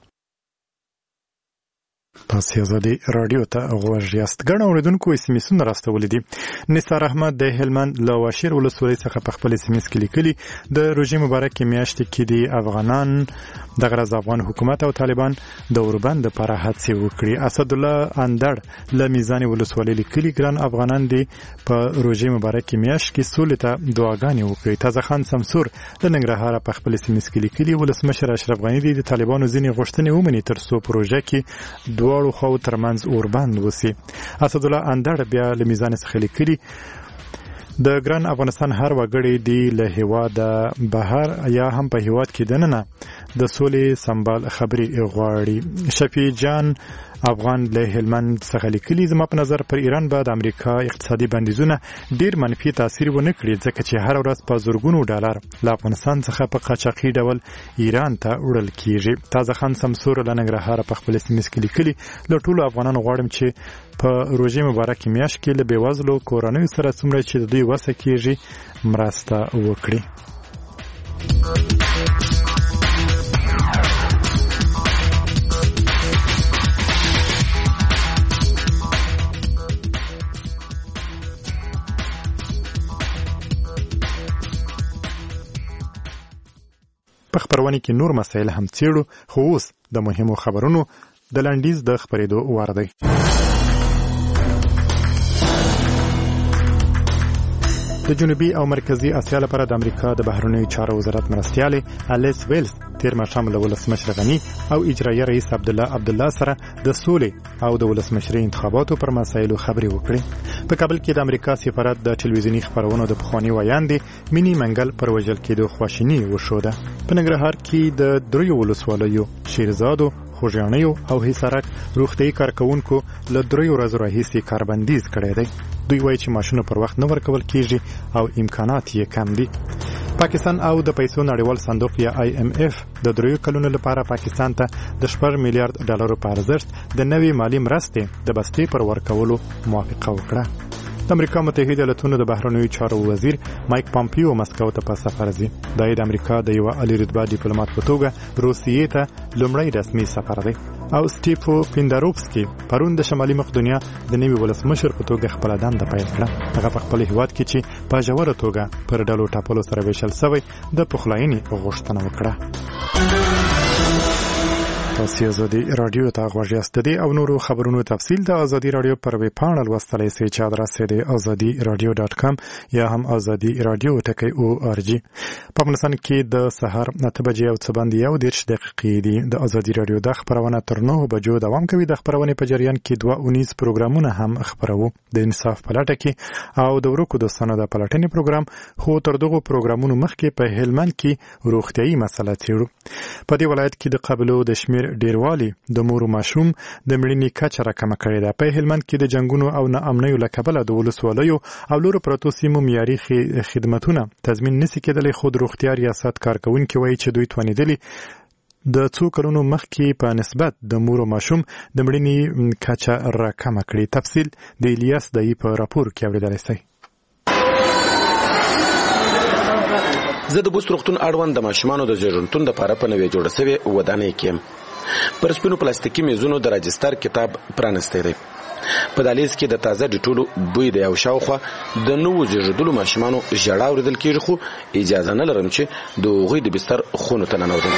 S1: تاسو ازادي رادیو ته غوږ یاست. ګڼ اوریدونکو اسمیسونه راستولې دي. نثار احمد د هلمند له واشیر ولسوالۍ څخه په خپل اسمیس کې لیکلي د روژې مبارکې میاشتې کې د افغانان د غرض افغان حکومت او طالبان د اوربند لپاره هڅې وکړي. اسد الله اندړ له میزان ولسوالۍ لیکلي ګران افغانان دي په روژې مبارکې میاشت کې سولې ته دعاګانې وکړي. تازه خان سمسور له ننګرهار په خپل اسمیس کې لیکلي ولسمشر اشرف غني د طالبانو ځینې غوښتنې ومني تر څو پروژه کې دواړو خو ترمنځ اوربند وسی. اسد الله اندړ بیا له میزان څخه لیکلي د ګران افغانستان هر وګړی دی له هیواد بهر یا هم په هیواد کې دننه د سولې سمبال خبري غواړي. شفیع جان افغان له هلمند څخه لیکلي زما په نظر پر ایران به د امریکا اقتصادي بندیزونه ډیر منفي تاثیر ونه کړي ځکه چې هر ورځ په زورګونو ډالر له افغانستان څخه په قاچاقي ډول ایران ته وړل کیږي. تازه خان سمسور له ننګرهار په خپل اسمیس کې لیکلي له ټولو افغانانو غواړم چې په روژې مبارکې میاشت کې له بېوزلو کورنیو سره څومره چې د دوی وسه کیږي مرسته وکړي. په خبرونه کې نور مسایل هم څېړو، خو اوس د مهمو خبرونو د لنډیز د خبرېدو وار دی. د جنوبي او مرکزی اسیا لپاره د امریکا د بهرنیو چارو وزارت مرستیالې الیس ویلز تیر ماښام له ولسمشر غني او اجرایي رئیس عبدالله سره د سولې او د ولسمشري انتخاباتو پر مسایلو خبرې وکړې. په کابل کې د امریکا سفارت د ټلویزیوني خبرونو د پخواني ویاندې مینی منګل پر وژل کېدو خواشیني وښوده. په ننګرهار کې د دریو ولسوالیو شیرزادو، خوږیاڼیو او حصارک روغتیايي کارکوونکو له 3 ورځو راهیسې کاربندیز کړی دی. دوی وایي چې معاشونه پر وخت نه ورکول کیږي او امکانات یې کم دي. پاکستان او د پیسو نړیوال صندوق یا IMF د 3 کلونو لپاره پاکستان ته د $4 میلیارډ ډالرو په ارزښت د نوې مالی مرستې د بستې پر ورکولو موافقه وکړه. د امریکا متحده ایالاتونو د بهرنیو چارو وزیر مایک پامپیو مسکو ته په سفر ځي. دا د امریکا د یو عالی رتبه ډیپلوماټ په توګه روسیې ته لومړی رسمي سفر دی. او سټیفو پینداروفسکي پرون د شمالي مقدونیا د نوي ولسمشر په توګه خپل دنده پیل کړه. هغه په خپل هیواد کې چې په ژوره توګه پر ډلو ټاپلو سره ویشل شوی د پخلاینې غوښتنه وکړه. تاسو ازادي رادیو ته غوږ یاست او نورو خبرونو تفصیل د ازادي رادیو پر ویب پاڼه لوستلای شئ چې ادرس یې azadiradio.com یا هم azadiradio.org. په افغانستان کې د سحر 9 بجې او څه باندې 1 دقیقې دي. د ازادي رادیو د خبرونه تر 9 بجو دوام کوي. د خبرونې په جریان کې 2 پروګرامونه هم خبرو. د انصاف پلټه کې او د ورکو دوستانو د پلټنې پروګرام، خو تر دغه پروګرامونو مخکې په هلمند کې روغتيایي مسله څیړو. په دې ولایت کې د قبلو د شمیر ډیروالی د مور او ماشوم د مړینې کچه راکمه کړې ده. په هلمند کې د جنگونو او ناامنیو له کبله د ولسوالیو او لورو پرتو سیمو معیاري خدمتونه تضمین نشي کېدلی. خو د روغتیا ریاست کارکونکي وایي چې دوی توانیدلي د 2 کلونو مخکې په نسبت د مور او ماشوم د مړینې کچه راکمه کړې. تفصیل د الیاس دای په راپور کې اوریدل شي.
S20: زه د بوست روغتون اړوند د ماشومانو د زیږنتون د لپاره په نوې جوړه شوې ودانۍ کې پر سپینو پلاستیکي میزونو د راجستر کتاب پرانستی دی. په دهلیز کې د تازه ډیټولو بوی دی او شاوخوا د نوو زیږیدلو ماشومانو ژړا اورېدل کېږي، خو اجازه نه لرم چې د هغوی د بستر خونو ته ننوځم.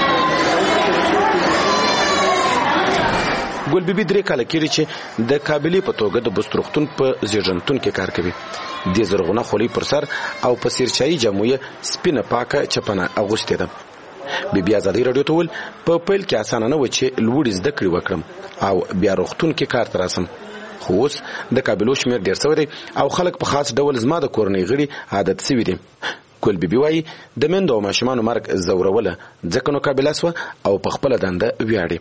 S20: ګل بیبي 3 کاله کېږي چې د کابلې په توګه د بوست روغتون په زیږنتون کې کار کوي. د زرغونه خولۍ پر سر او په سیرچایي جامو یې سپینه پاکه چپنه اغوستې ده. بیا ازادي رادیو ته ول په پیل کې اسانه نه و چې لوړ زده کړې وکړم او بیا روغتون کې کار ته راسم. خو اوس د کابلو شمیر ډیر شوی دی او خلک په خاص ډول زما د کورنۍ غړي عادت شوي دي. ګل بیبي وایي د میندو او ماشومانو مرګ زوروله ځکه نو کابله سوه او په خپله دنده ویاړي.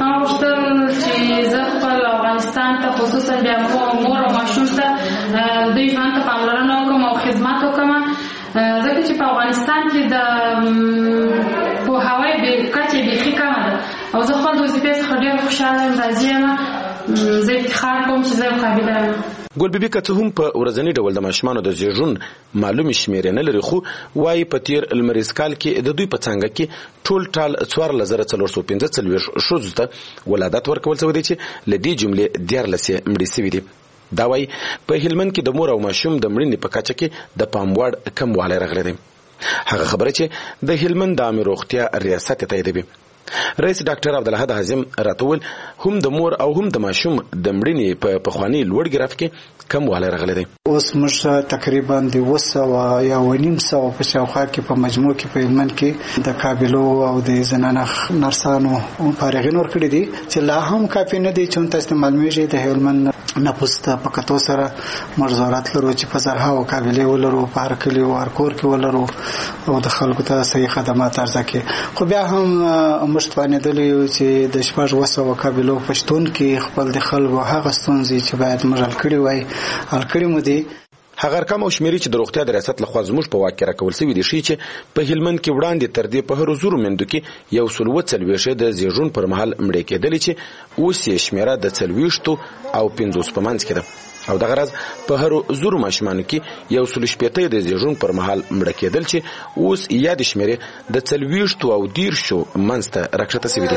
S6: چې زه خپل افغانستان ته خصوصا بیا مور او ماشوم ته دوی ژوند ته پاملرنه وکړم او خدمت وکړم، ځکه چې په افغانستان کې د پوهاوی کچه بیخي کمه ده او زه خپل د وظیفې څخه ډېر خوشحاله یم، راضي یم. زه افتخار کوم چې زه یو قابله یم.
S20: ګل بیبي که څه هم په ورځني ډول د ماشومانو د زیږون معلومې شمېرې نه لري، خو وایي په تیر لمریز کال کې د دوی په څانګه کې ټول ټال 14,445 ښځو ته ولادت ورکول شوی دی چې له دې جملې 14 مړې شوي دي. دا وایي په هلمند کې د مور او ماشوم د مړینې په کچه کې د پام وړ کموالی راغلی دی. هغه خبره چې د هلمند د عامې روغتیا ریاست تاییدوي. رئیس ډاکټر عبدالحد حازم راته هم د مور او هم د ماشوم د مړینې په پخواني لوړ ګراف کې کموالی راغلی دی.
S21: اوس موږ تقریبا د 200 یا 900 په شاوخوا کې په مجموع کې په هلمند کې د قابلو او د زنانه نرسانو فارغین ورکړي دي چې لا هم کافي نه دي. چې تاسو معلومیږي د هلمند نفوس ته په کتو سره موږ ضرورت لرو چې په زرهاو قابلې ولرو، په هر کلي او هر کور کې ولرو او د خلکو ته صحیح خدمات ارزه کړي. خو بیا هم موږ توانېدلی یو چې د 200 قابلو په شتون کې خپل د خلکو هغه ستونزې چې باید موږ حل کړي وای حل کړي مو دي.
S20: هغه ارقام او شمیرې چې د روغتیا د ریاست لخوا زموږ په واک کې راکول شوي دي ښیي چې په هلمند کې وړاندې تر دې په هرو زرو میندو کې 140 د زیږون پر مهال مړې کېدلې چې اوس یې شمیره د 40 او 50 په منځ کې ده. او دغه راز په هرو زرو ماشومانو کې 180 د زیږون پر مهال مړه کېدل چې اوس یاد شمیرې د 40 او 10 منځ ته راکښته شوي دي.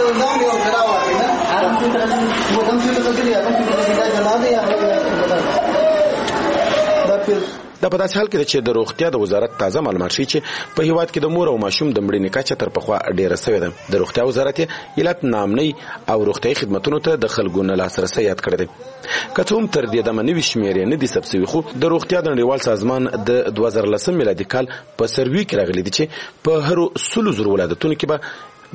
S20: د په داسې حال کې چې د روغتیا د وزارت تازه معلومات ښیي چې په هیواد کې د مور او ماشوم د مړینې کچه تر پخوا ډیره شوې ده. د روغتیا وزارت علت نامنۍ او روغتیايي خدماتونو ته د خلکو نه لاسرسی یاد کړی دی. که څه هم تر دې دمه نوي شمېرې نه دي ثبت شوي، خو د روغتیا د نړیوال سازمان د 2010 میلادي کال په سروي کې راغلي دي چې په هرو 100,000 ولادتونو کې به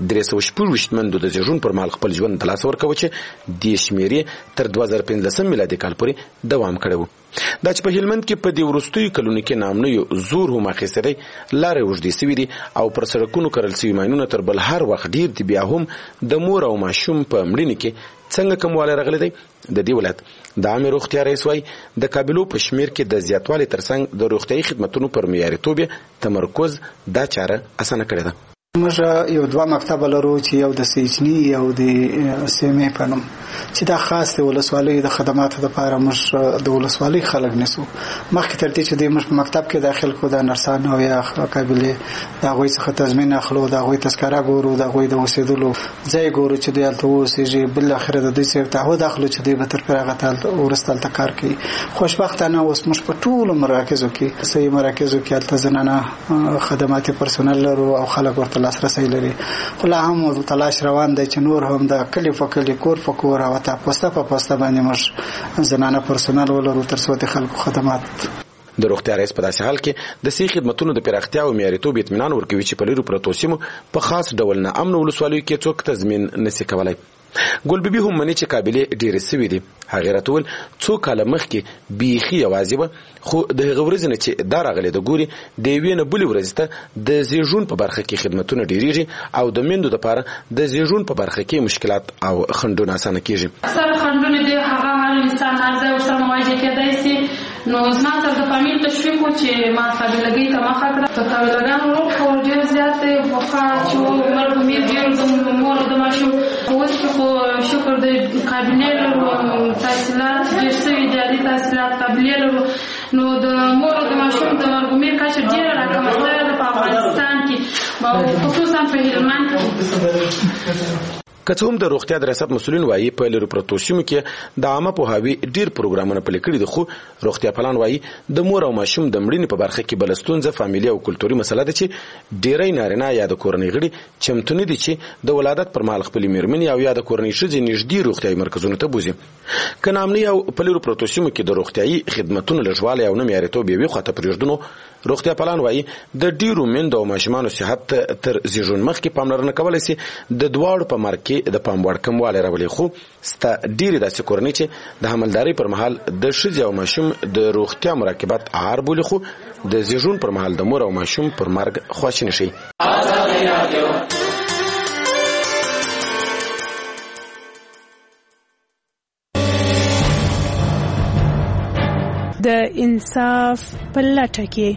S20: 314 مندو د زیږون پر مهال خپل ژوند د لاسه ورکوي چې د شمېرې تر 2015 میلادي کال پورې دوام کړی و. دا چې په هلمند کې په دې وروستیو کلونو کې نامنیو زور هم اخیستی دی، لارې اوږدې سوي دي او پر سړکونو کرل سوي ماینونه تر بل هر وخت ډیر دي. بیا هم د مور او ماشوم په مړینې کې څنګه کموالی راغلی دی؟ د دې ولایت د عامې روغتیا رئیس وایي د قابلو په شمېر کې د زیاتوالي ترڅنګ د روغتیايي خدمتونو پر معیارتوب تمرکز دا چاره اسانه کړې ده.
S21: موږ یو دوه مکتب لرو چې یو د سیجنی او د سیمې په نوم چې دا خاص د ولسوالۍ د خدماتو لپاره موږ د ولسوالۍ خلک نسو. مخکې تر دې چې د موږ مکتب کې داخل کو د نرسانو او یا قابلې د هغوی څخه تضمین اخلو، د هغوی تذکره ګورو، د هغوی د اوسېدلو ځای ګورو چې دوی هلته اوسېږي، بل اخره د دوی سره تعهد اخلو چې دوی به تر فراغت وروسته هلته کار کوي. خوشبختانه اوس موږ په ټولو مراکزو کې صحیح مراکزو کې هلته زنانه خدماتي پرسونل لرو او خلک ورته لاسرسی لري. خو لا هم تلاش روان دی چې نور هم د کلی په کلی کور په کور او تا پوسته په پوسته باندې موږ زنانه پرسونل ولرو تر څو د خلکو خدمات.
S20: د روغتیا رئیس په داسې حال کې د صحي خدمتونو د پراختیا او معیارتوب اطمینان ورکوي چې په لرو پرتو سیمو په خاص ډول نه امن ولسوالیو کې څوک تضمین نشي کولای. ګل بیبي هم مني چې قابلې ډېرې سوي دي. هغې راته وویل څو کاله مخکې بیخي یوازې وه، خو د هغه ورځې نه چې دا راغلی د ګوري د یوې نه بلې ورځې ته د زیږون په برخه کې خدمتونه ډېرېږي او د میندو دپاره د زیږون په برخه کې مشکلات او خنډونه اسانه کېږي.
S6: اکثر خنډونه د هغه هر انسان هر ځای ورسره مواجه کېدای شي. نو زما سره د فامیل تشویق و چې ما قابلګۍ ته مخه کړه. په قابلګانو روغ کول ډېر زیات دی، بخار چې و مرګ میر ډېر د مور د ماشوم اوس خو شکر د قابلې لرو، تحصیلات ډېر سوي دي، عالي تحصیلات قابلې لرو. نو د مور د ماشوم د مرګ میر کچه ډېره راکمه شوې ده په افغانستان کې، خصوصا په هلمند کې.
S20: که څه هم د روغتیا د ریاست مسؤلین وایي په لرو پرتو سیمو کې د عامه پوهاوي ډیر پروګرامونه پلي کړي دي، خو روغتیا پالان وایي د مور او ماشوم د مړینې په برخه کې بل ستونزه فامیلي او کلتوري مسله ده چې ډیری نارینه یا د کورنۍ غړي چمتو نه دي چې د ولادت پر مهال خپلې مېرمنې او یا د کورنۍ ښځې نږدې روغتیايي مرکزونو ته بوځي. که نامني او په لرو پرتو سیمو کې د روغتیايي خدمتونو لږوالی او نه معیارتوب یوې خواته پرېږدو، روغتیا پالان وایي د ډیرو میندو او ماشومانو صحت تر زیږون مخکې پاملرنه کولی شي د دواړو په مرګ کې د پام وړ کموالی راولي. خو ستا ډیرې داسې کورنۍ چې د حملدارۍ پر مهال د ښځې او ماشوم د روغتیا مراقبت عار بولي، خو د زیږون پر مهال د مور او ماشوم پر مرګ خواشیني شي.
S2: د انصاف په لټه کې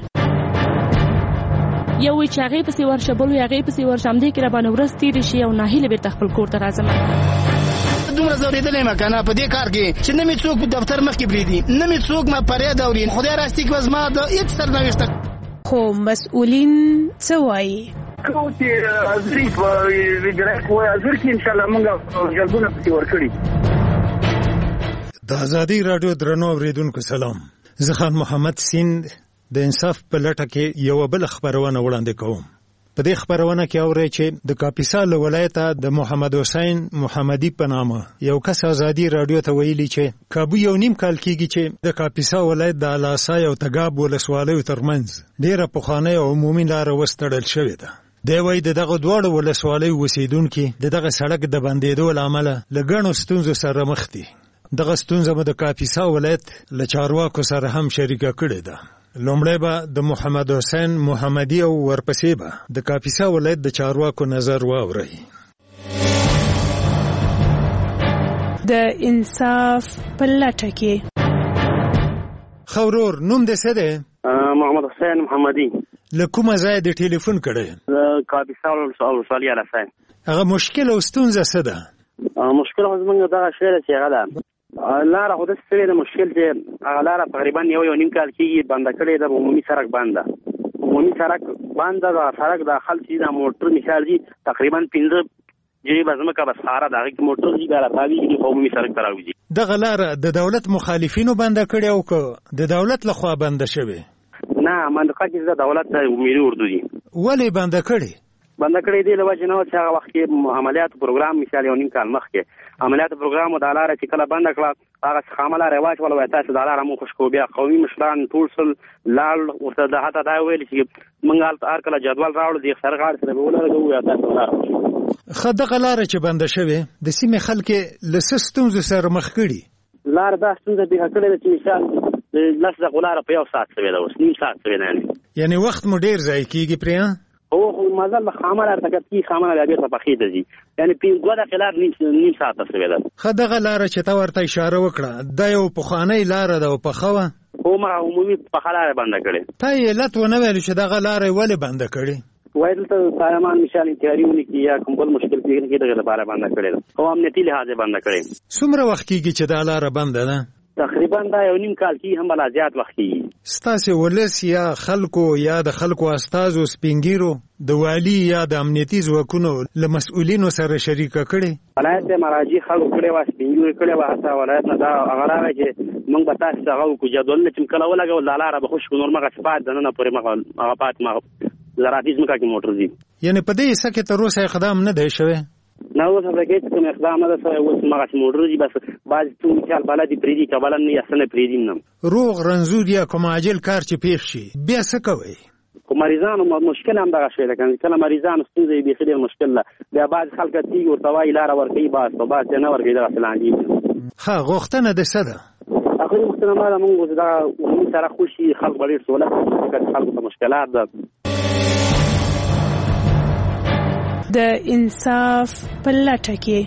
S22: یو وی چې هغې پسې ورشه، بل وی هغې پسې ورشه، همدې کې راباندې ورځ تېرې شي او ناهیله بېرته خپل کور ته راځم.
S23: دومره ځورېدلی یم که نه په دې کار کې چې نه مې څوک دفتر مخکې پرېږدي، نه مې څوک ما فریاد اوري. خدای راستي کې به زما د هېڅ سرنوشته.
S2: خو مسؤلین څه وایي؟
S23: کوم چې حاضري په وزارت وایي حاضر کې انشاءالله موږ جلبونه پسې ورکړي.
S8: د ازادي راډیو درنو اورېدونکو سلام، زه خان محمد سیند د انصاف په لټه کې یو بل خبرونه وړاندې کوم. په دې خبرونه کې اورئ چې د کاپیسا له ولایته د محمد حسین محمدي په نامه یو کس ازادي راډیو ته ویلي چې کابو یو نیم کال کېږي چې د کاپیسا ولایت د الاسای او تګاب ولسوالیو ترمنځ ډېره پخوانۍ او عمومي لاره وستړل شوې ده. دی وایي د دغه دواړو ولسوالیو اوسېدونکي د دغه سړک د بندېدو له امله له ګڼو ستونزو سره مخ دي. دغه ستونزه به د کاپیسا ولایت له چارواکو سره هم شریکه کړې ده. لومړی به د محمد حسین محمدي او ورپسې به د کاپیسا ولایت د چارواکو نظر واورئ.
S2: د انصاف په لټه کې
S8: ښه ورور نوم دې څه دی؟
S24: محمد حسین محمدي.
S8: له کومه ځایه دې ټلیفون کړی؟
S24: د کاپیسا ولسوالۍ الاسای.
S8: هغه مشکل او ستونزه څه ده؟
S24: مشکل خو زموږ دغه شی دی چې هغه ده لاره خو داسې شوې ده مشکل چې هغه لاره تقریبا یو نیم کال کېږي بنده کړې ده. عمومي سړک بند ده، عمومي سړک بند ده. د سړک داخل چې د موټر مثال دي تقریبا 15 جریبه ځمکه به ساره د هغې کې موټر دي بیا راتاویږي خو عمومي سړک ته راوځي.
S8: دغه لاره د دولت مخالفینو بنده کړې او که د دولت لخوا بنده شوې؟
S24: نه منطقه کې د دولت د ملي اردو دي.
S8: ولې بند کړي
S24: دی له وجه نه چې هغه وخت کې عملیات پروګرام مثال یو نیم کال مخکې عملیات پروګرام د لاره چې کله بند کړه هغه خامله رواج ولا تاسو د لاره مو خوشکو بیا قومي مشران ټول سل لال ورته د حتی دا ویل چې موږ هر کله جدول راوړو د سرغاړ سره به ولرګو یا تاسو لاره
S8: خدغه لاره چې بند شوه د سیمې خلک لسستم سره مخ کړي
S24: لار دا څنګه به کړی چې مثال لس د غلاره په یو ساعت سوي دا اوس نیم ساعت سوي نه
S8: یعنی وخت مو ډیر ځای کیږي پریا
S24: او مازال خامره ارتکب کی خامره بیا په پخې دي یعنی په 2 دقیقې نیم ساعت سوي دا
S8: خدغه لار چې تا ورته اشاره وکړه دا یو پخوانی لار ده او په خوه
S24: او ما عمومي په خلاره بند کړي
S8: تا یې لټ ونه ویل چې دغه لار ولې بند کړي
S24: وایي ته سامان مثال تیاریونه کی یا کوم بل مشکل پیښ نه کیږي لپاره بند کړي او امنیتي لحاظ بند کړي
S8: څومره وخت کیږي چې دا لار بند ده
S24: تقریبا دا یو نیم کال کې هم بل زیات وخت کیږي
S8: ستاسو ولس یا خلکو یا د خلکو استادو سپینګیرو د والی یا د امنیتي ځواکونو له مسؤلینو سره شریک کړي
S24: ولایت مراجع خلکو کړي واسه سپینګیرو کړي واسه ولایت نه دا هغه راځي موږ به تاسو هغه کو جدول چې کله ولګو د لاره به خوش کو نور مغه صفات دنه پورې مغه پات مغه زراعتي ځمکه کې موټر دي
S8: یعنی په دې سکه تر اوسه اقدام نه دی شوی
S24: نه اوس هغه کې کوم اقدام نه شوی اوس مغه موټر دي بس باز ټول مثال بلدي پریدي کبل نه یسنه پریدي نه
S8: روغ رنزور یا کوم عاجل کار چې پیښ شي بیا څه کوي
S24: کوم مریضانو مشکل هم دغه شوی لکه کله مریضانو ستونزې به خېر مشکل لا بیا باز خلک تیږي او توای لار ورکی باز په باز نه ورکی دغه فلانجی
S8: ها غوښتنه د سده
S24: اخري غوښتنه ما موږ دا سره خوشي خلک ډېر سہولت خلکو ته مشکلات ده
S2: د انصاف په لټه کې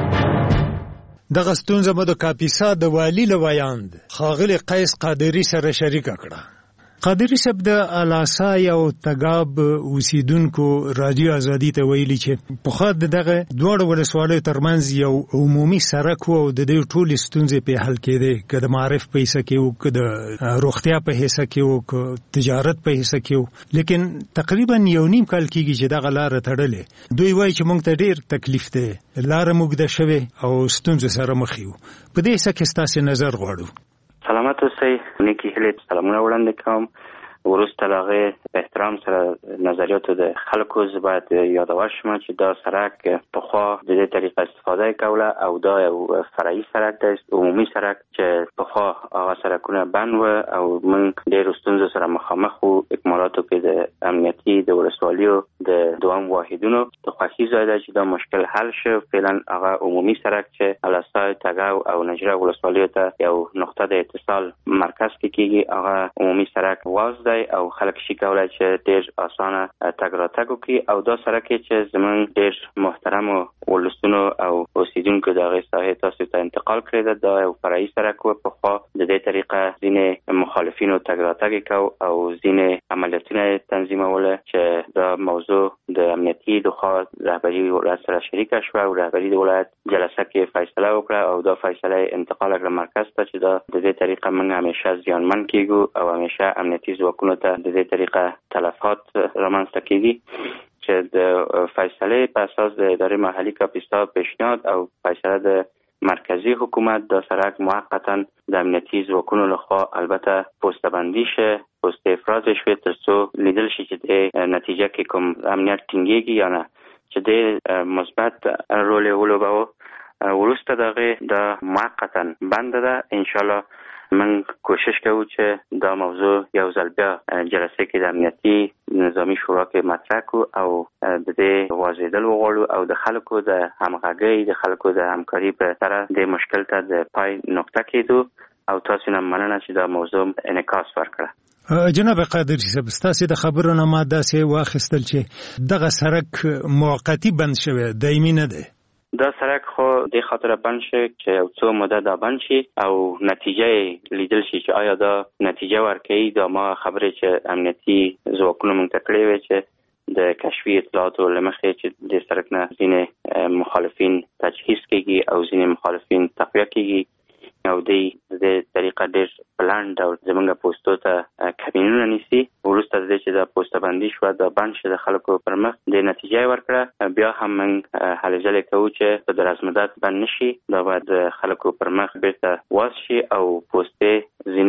S8: دغه ستونزه مو د کاپیسا د والی لویاند خاغلی قیس قادری سره شریک کړه قادری صاحب د الاسا یو تګاب اوسیدونکو رادیو ازادي ته ویلي چې په خاط دغه دوړ ولسوالۍ ترمنځ یو عمومي سړک او د دې ټول ستونزې په حل کېده کله معرف پیسې کې او کله روغتیا په حصہ کې او تجارت په حصہ کې لیکن تقریبا یو نیم کال کېږي چې دغه لار تړلې دوی وایي چې موږ ته ډیر تکلیف ده لار موږ د شوه او ستونزې سره مخ یو په دې څه کې ستاسو نظر غواړو
S3: سلامت اوسئ نیکی هیلې سلامونه وړاندې کوم وروسته لاغه احترام سره نظریاتو د خلکو زبات یادول شم چې دا سړک په خوا د دې طریقه استفاده کوله او دا یو فرعي سړک دی عمومي سړک چې په خوا هغه سړکونه بند و او موږ ډېر ستونزو سره مخامخ وو اکمالاتو کې د امنیتي د ولسوالیو د دوام واحدونو د خوښي ځای دی چې دا مشکل حل شو فعلا هغه عمومي سړک چې الاسای تګاو او نجره ولسوالیو ته یو نقطه د اتصال مرکز کې کېږي هغه عمومي سړک واز او خلک شي کولای چې ډېر اسانه تګ راتګ وکړي او دا سره کې چې زمون ډېر محترم ولسونو او اوسیدونکو دغه ساحې تاسو ته انتقال کړی دا یو فرعي سړک و په خوا د دې طریقه ځینې مخالفینو تګ راتګ کو او ځینې عملیاتونه تنظیمول چې دا موضوع د امنیتي د خوا رهبری ولایت سره شریک شو او رهبری د ولایت جلسه کې فیصله وکړه او دا فیصله انتقال کړ مرکز ته چې دا د دې طریقه موږ همیشه ځانمن کیږو او همیشه امنیتي ځواکونو ته د دې طریقه تلفات رامنځته کیږي چې د فیصله په اساس د ادارې محلي کاپیسا پیشنهاد او فیصله د مرکزی حکومت د سړک موقتا د امنیتي ځواکونو لخوا البته پوسټبندي شه پوسټ افراز شوی ترڅو لیدل شي چې د نتیجه کې کوم امنیت ټینګيږي یا نه چې د مثبت رول ولوبو ورسته دغه د موقتا بند ده ان شاء الله من کوشش کوو چې دا موضوع یو ځل بیا جلسه کې د امنیتي نظامی شورا کې مطرح کو او د دې واضحېدل وغواړو او د خلکو د همغږۍ د خلکو د همکاري په سره د مشکل ته د پای نقطه کېدو او تاسو نه مننه چې دا موضوع انعکاس ورکړه.
S8: جناب قادری صاحب تاسو د خبرونو ما داسې واخیستل چې دغه سړک موقتی بند شوی دایمي نه دی.
S3: دا سړک خو د خاطر بند شي چې یو څو مده دا بند شي او نتیجه لیدل شي چې آیا دا نتیجه ورکوي دا ما خبرې چې امنیتي ځواکونو موږ ته کړې وې چې د کشفي اطلاعاتو له مخې چې د سړک نه ځینې مخالفین تجهیز کېږي او ځینې مخالفین تقویه کېږي او د دې طریقه ډېر پلان ډول زمونږ پوسټو ته کمینونه نیسي وروسته د دې چې دا پوسټه بندي شوه دا بند شي د خلکو پر مخ د نتیجه ورکړه بیا هم موږ هلې ځلې کوو چې په دراز مدت بند نشي دا باید خلکو پر مخ بیرته واز شي او پوسټې ځینې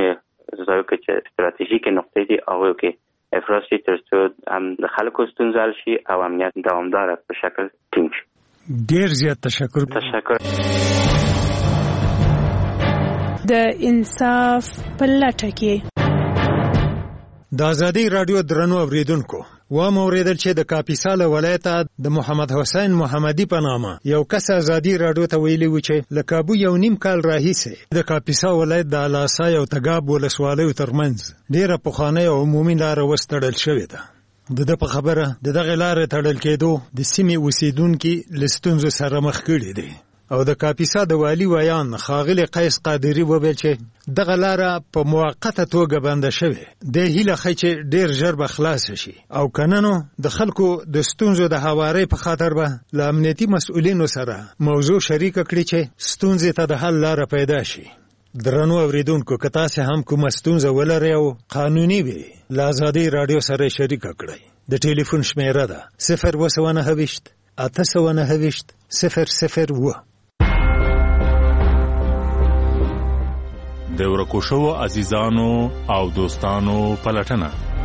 S3: ځایو کې چې ستراتیژیکې نقطې دي هغو کې افراز شي ترڅو هم د خلکو ستونزه حل شي او امنیت دوامداره په شکل ټینګ شي.
S8: ډیر زیات تشکر.
S2: د انصاف په لټه کې
S8: د ازادي رادیو درنو اوریدونکو واوریدل چې د کاپیسا ولایت د محمد حسین محمدي په نامه یو کس ازادي رادیو ته ویلي و چې له کابو 1.5 کال راهیسې د کاپیسا ولایت د الاسای او تګاب ولسوالیو ترمنځ ډیره پخوانۍ او عمومي لار وستړل شوې ده. د په خبره دغه لار تړل کېدو د سیمې اوسیدونکو لستونزو سره مخ کړي دي او د کاپیسا د والی ویان خاغلی قیس قادری وویل چې دغه لار په موقته توګه بنده شوه. د هیله خې چې ډیر ژر به خلاص شي او کننو د خلکو د ستونزو د هواري په خاطر به ل امنیتي مسؤلینو سره موضوع شریک کړي چې ستونزې ته د حل لار پیدا شي. درنو اوریدونکو که تاسو هم کوم ستونزه ولرئ او قانوني وي ل ازادي رادیو سره شریک کړئ. د ټلیفون شمیره ده 029 809 001.
S4: د ورکوشو عزیزانو او دوستانو پلټنه.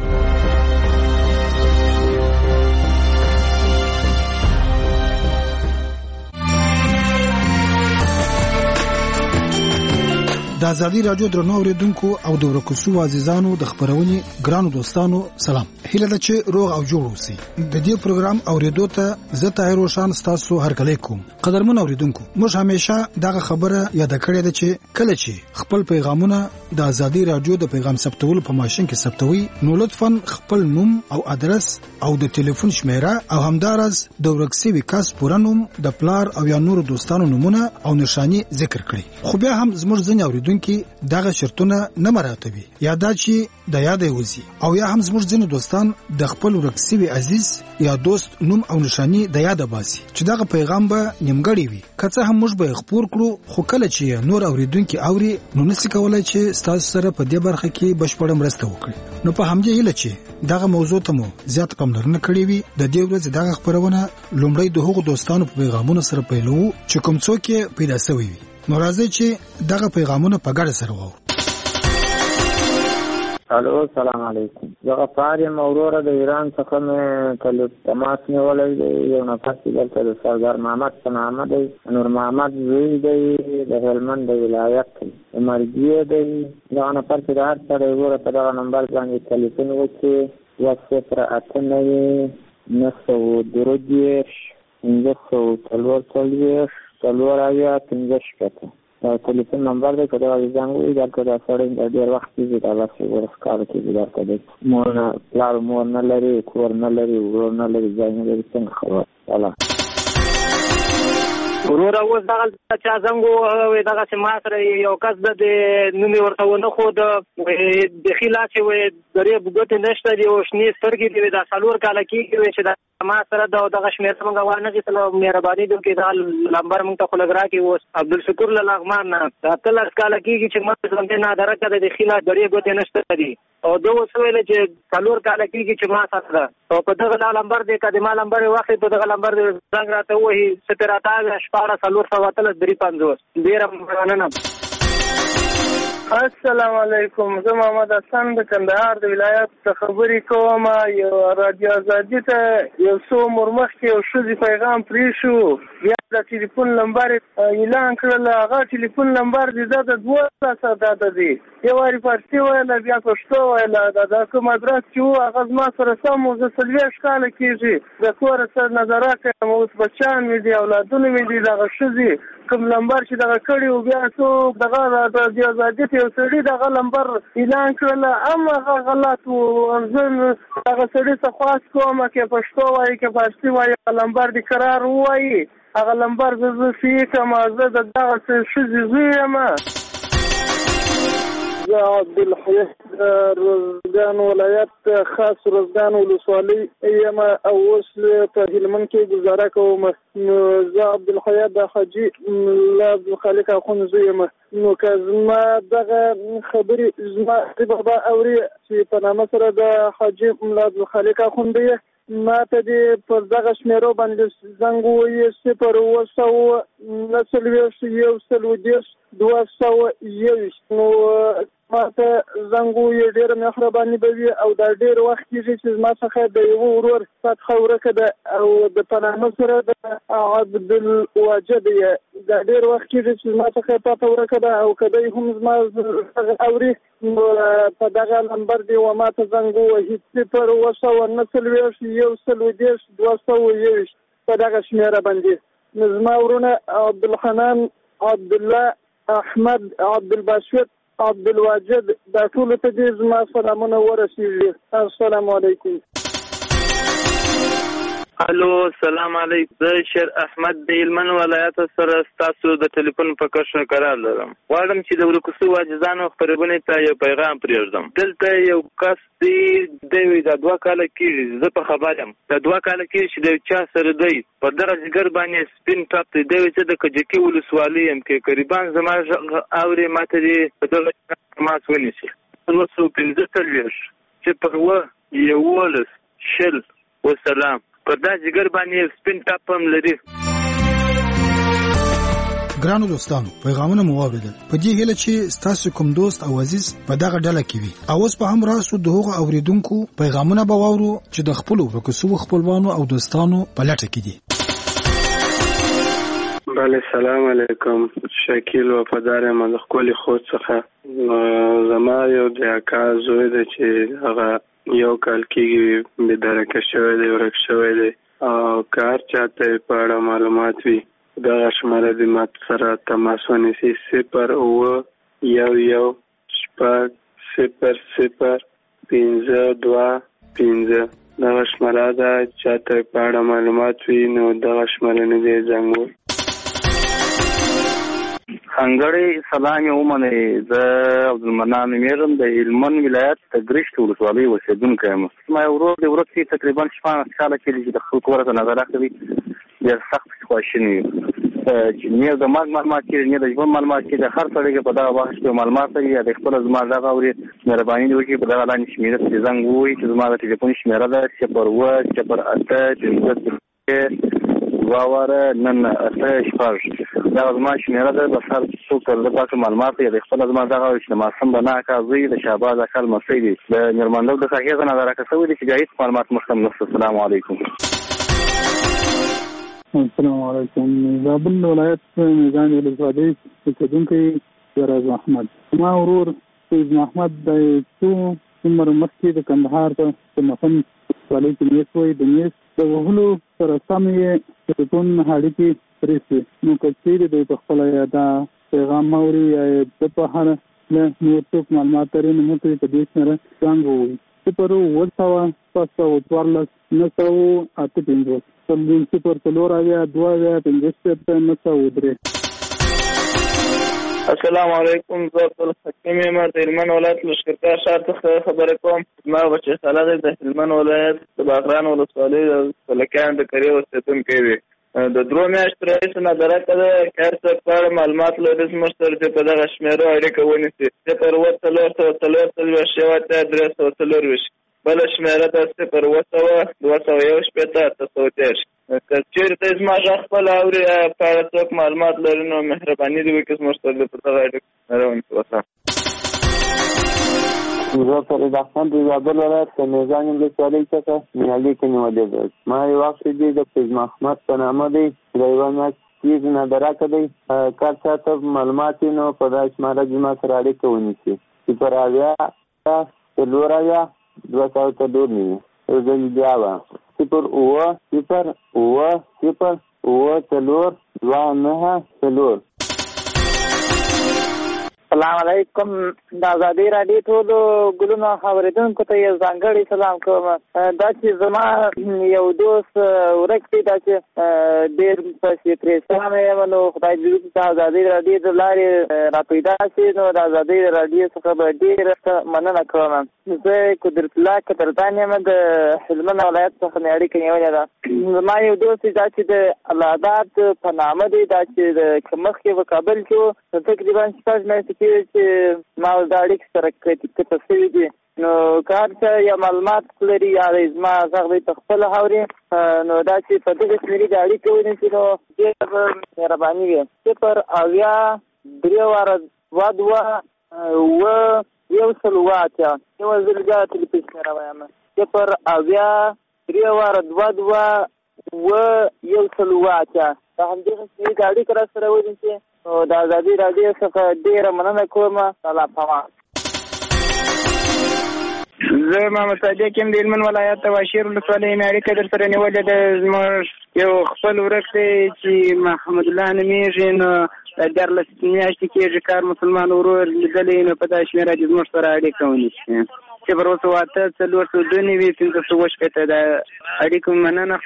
S9: د ازادي رادیو درنو اوریدونکو او د ورکوشو عزیزانو د خبرونې ګرانو دوستانو سلام. هیله ده چې روغ او جوړ اوسئ. د دې پروګرام اوریدو ته زه طاهر روشان ستاسو هرکلی کوم. قدرمن اوریدونکو موږ همیشه دغه خبره یاد کړې ده چې کله چې خپل پیغامونه د ازادي رادیو د پیغام ثبتولو په ماشين کې ثبتوي نو لطفاً خپل نوم او ادرس او د ټلیفون شمیره او همدارس د ورکسي وکاس پوره نوم د پلار او یا نور دوستانو نمونه او نشانی ذکر کړئ. خو بیا هم زموږ ځنې اوریدونکو دغه شرطونه نه مراتبي یا دا چې د یادې وزي او یا هم زموږ ځنې دوستان د خپل ورکسي عزیز یا دوست نوم او نشانی د یاد باسي چې دغه پیغام به نیمګړی وي. که څه هم موږ به خبر کړو خو کله چې نور اوریدونکو اوري نو نسی کولای چې تاسو سره په دې برخه کې بشپړ مرسته وکړي. نو په همدې هیله چې دغه موضوع ته مو زیات پاملرنه کړې وي د دې ورځې دغه خبرونه لومړی د هغو دوستانو په پیغامونو سره پیلو چې کوم څوک پیدا شوی وي. نو راځي چې دغه پیغامونه په ګډه سره وو.
S10: الو السلام علیکم. زه غفارم اورورا د ایران څخه مې کله تماس نیولې دی. یو نفر چې دلته د سردار محمد په نامه دی نور محمد زوی دی د هلمند د ولایت مرګي دی. دا نفر چې د هر څه وروره په دغه نمبر باندې ټلیفون وکړي 038 ټلیفون نمبر دی که دغه زنګ وي دلته دا سړی ډېر وخت کېږي دا داسې ورسکاره کېږي دلته دی مور نه پلار مور نه لري کور نه لري ورور نه لري ځای نه لري څنګه خبر سلام
S11: وروره اوس دغه چا زنګ ووهه دغسې ما سره یو کس ده د نوم یې ورته ونه ښود بیخي لا چې درې ګوتې نشته دي او شنې سترګې دي دا 4 کاله کېږي چې ما سره دغه شمېره موږ وانخېستله مهرباني دې وکړئ دغه نمبر موږ ته خو لږ راکړي. اوس عبدالشکور له لغمان نه 13 کاله کېږي چې ما ژوندی نادرکه ده د ښي لاس درې ګوتې نشته دي او ده اوس وویله چې 4 کاله کېږي چې ما سره ده او په دغه نمبر دی که د ما نمبر یې واخلي په دغه نمبر زنګ راته ووهي څه پرې راته 14 ډېره مننه.
S5: السلام علیکم. زه محمد حسن د کندهار د ولایت څخه خبرې کوم. یو رادیو ازادي ته یو څو عمر مخکې یو ښځې پیغام پرې شو بیا د ټلیفون نمبر اعلان کړل. هغه ټلیفون نمبر دی د 12 داده دی یو واري فارسي ویله بیا پښتو ویله دا کوم ادرس چې و هغه زما سره سم و. زه 40 کاله کېږي د کوره سره نظره کوم اوس بچیان مې دي اولادونه مې دي دغه ښځې کوم نمبر چې دغه کړي و بیا څوک دغه رادیو ازادي ته یو سړي دغه نمبر اعلان کړل هم هغه غلط و. زه دغه سړي څه خواست کوم که پښتو وایي که فارسي وایي نمبر دې قرار ووایي هغه نمبر زه صحیح کړم. زه د دغه ښځې زوی یم. زه عبدالحی روزګان ولایت خاص روزګان ولسوالۍ یم او اوس په هلمند کې ګزاره کوم. زه عبدالحی د حاجي ملا عبدالخالق اخوند زوی یم. نو که زما دغه خبرې زما بابا اوري چې په نامه سره د حاجي ملا عبدالخالق اخوند دی ما ته دې پر دغه شمېرو باندې زنګ ووایي 0 221 نو ماته زنګ ووایي ډېره مهرباني به وي او دا ډېر وخت کېږي چې زما څخه د یوه ورور فتحه ورکه ده او د پنامه سره د عبدالواجد یې دا ډېر وخت کېږي چې زما څخه پته ورکه ده او که دی هم زما اوري په دغه نمبر دی و ماته زنګ ووهي 0 په دغه شمېره باندې نو زما ورونه عبدالحنان عبدالله احمد عبدالباسط عبدالواجد دا ټولو ته دې زما سلامونه ورسېږي. السلام علیکم.
S12: الو سلام علیکم. زه شیر احمد د هلمند ولایت سره ستاسو د ټلیفون په کښ قرار لرم. غواړم چې د ورکو شوو عاجزانو خپرونې ته یو پیغام پرېږدم. دلته یو کس دی دا 2 کاله کېږي زه په خبر یم دا 2 کاله کېږي چې د چا سره دی په دغه جګر باندې سپین ټاپ دی دی چې د کجکي ولسوالۍ یم کې قریبان زما اورې ماته دې په دغه ماس ونیسي 245 چې پر 11 شل وسلام پر دا جګر باندې سپین ټاپ هم لري.
S9: ګرانو دوستانو پیغامونه مو واوریدل په دې هیله چې تاسو کوم دوست او عزیز په دغه ډله کې وي او اوس په هم راسو دغه اوریدونکو پیغامونه به واورو چې د خپل ورکوسو خپلوانو او دوستانو په لټه کې دي.
S13: بله سلام علیکم. شکیل وفادار یم د خپل خود څخه زما یو د اکا زوی دی چې هغه یو کال کېږي بېدرکه شوی دی ورک شوی دی او کار چاته په اړه معلومات وي دغه شماره د مات سره تماس ونیسي 011 شپږ 0052 دغه شماره ده چاته په اړه معلومات وي نو دغه شماره نه دی زنګ ووهي.
S15: ځانګړی سلام یې ومنئ. زه عبدالمنان نومېږم د هلمند ولایت د ګرشت ولسوالۍ اوسېدونکی یم. زما یو ورور دی ورک چې تقریبا 14 کاله کېږي چې د خپل کور ته نظر اخلي ډېر سخت خواشینی وي چې نه د مرګ معلومات کېږي نه د ژوند معلومات کېږي هر سړی په دغه وخت کې معلومات لري یا د خپل زما دغه اوري مهرباني دې وکړي په دغه لاندې شمېره ته زنګ ووهي چې زما د ټلیفون شمېره ده 0 واوره نن 8 دا زما شمېره ده بس هر څوک د پاکه معلومات یې د خپل زما دغه چې معصوم بنا کاوي د شهباز اکل مسعود د نرمندو د صحیح نظر راکوي چې جایز معلومات مخکم نو السلام علیکم.
S16: السلام علیکم. زابل ولایت میزان ولسوالۍ اوسېدونکی راز احمد. ما ورور سید محمد د څو عمر مخکې د کندهار په مخن ولایت کې نیسوي د نیس د وهلو سره سم یې ټلیفون اړیکې پرېښې نو که چیرې دی په خپله یا دا پیغام اوري یا د په هر له نور څوک معلومات لري نو موږ ته په دې سره زنګ ووهي 0 558
S12: السلام علیکم. زه عبدالحکیم یم د هلمند ولایت لښکرګاه ښار څخه خبرې کوم. زما بچه ساله دی د هلمند ولایت د باغران ولسوالۍ د سلکیان د کرې اوسېدونکی وي. د 2 میاشتو راهیسې نظرکه ده که هر څوک په اړه معلومات لري زموږ سره چې په دغه شمېرو اړیکه ونیسي 0 بله شمېره ده 0 201 که چېرته زما غږ خپل اوري په اړه څوک معلومات لري نو مهرباني دې وکړي زموږ سره په دغه اړیکه شمېره ونیسي.
S10: زه فرید احمد د زابل ولایت د میزان ولسوالۍ څخه نیالګي کې نیولې ده. ما یو وخت دی د فیض محمد په نامه دی د یوه میاشت کېږي نظرکه دی کار چاته معلومات وي نو په دا شماره زما سره اړیکه ونیسي 0 204 زه بیا وه 0
S25: السلام علیکم. د ازادي راډیو ټولو ګلونو خبرېدونکو ته یو ځانګړی سلام کوم. دا چې زما یو دوست ورک دی دا چې ډېر پسې پریشان یم نو خدای دې وکړي چې ازادي راډیو د لارې راپیدا شي نو د ازادي راډیو څخه به ډېره مننه کوم. زه قدرت الله کتردان یم د هلمند ولایت څخه مې اړیکه نیولې ده. زما یو دوست دا چې د الهداد په نامه دی دا چې د مخکې په کابل کې تقریبا 6 میاشتې چې ما د اړیکې سره کته شوي دي نو که هر څه یا معلومات لري یا زما غږ دی په خپله اوري نو دا چې په دغه شمېرې د اړیکې ونیسي نو ډېره به مهرباني وي 0 2 2 یو سل اوه اتیا یو ځل بیا تلیفون شمېره وایم 0 اویا 3 واره 2 یو سل اوه اتیا د همدې شمېرې د اړیکې را سره ونیسئ نو د ازادي راډیو څخه ډېره مننه کوم. سلام پامان.
S7: زه محمد صادق یم د هلمند ولایت د واشیر ولسوالۍ مې اړیکه در سره نیولې ده. زموږ یو خپل ورک دی چې محمد الله نومیږي، نو 14 میاشتې کېږي کار مسلمان ورور لیدلی، نو په دا شمېره کې زموږ سره اړیکه ونیسي. 0 د اړیکو مننه.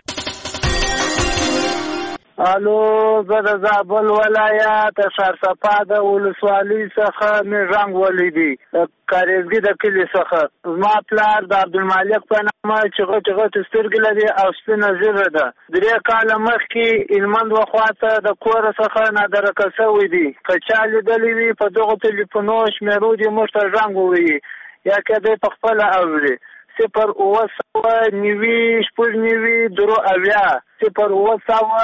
S14: الو، زه د زابل ولایت سرسپا د ولسوالۍ څخه مې رنګ ولیدي، د کاریزګي د کلي څخه. زما پلار د عبدالمالک په نامه چې غټې سترګې لري او سپینه ږیره ده. 3 کاله مخکې هلمند وخواته د کور څخه نادرکه شوی دي. که چا لیدلی وي په دغو ټلیفونو شمېرو دې موږ ته رنګ ووایي یا که دی په خپله اوري. 0 اوه سوه 90 شپږ 90 درو اویا 0 اوه سوه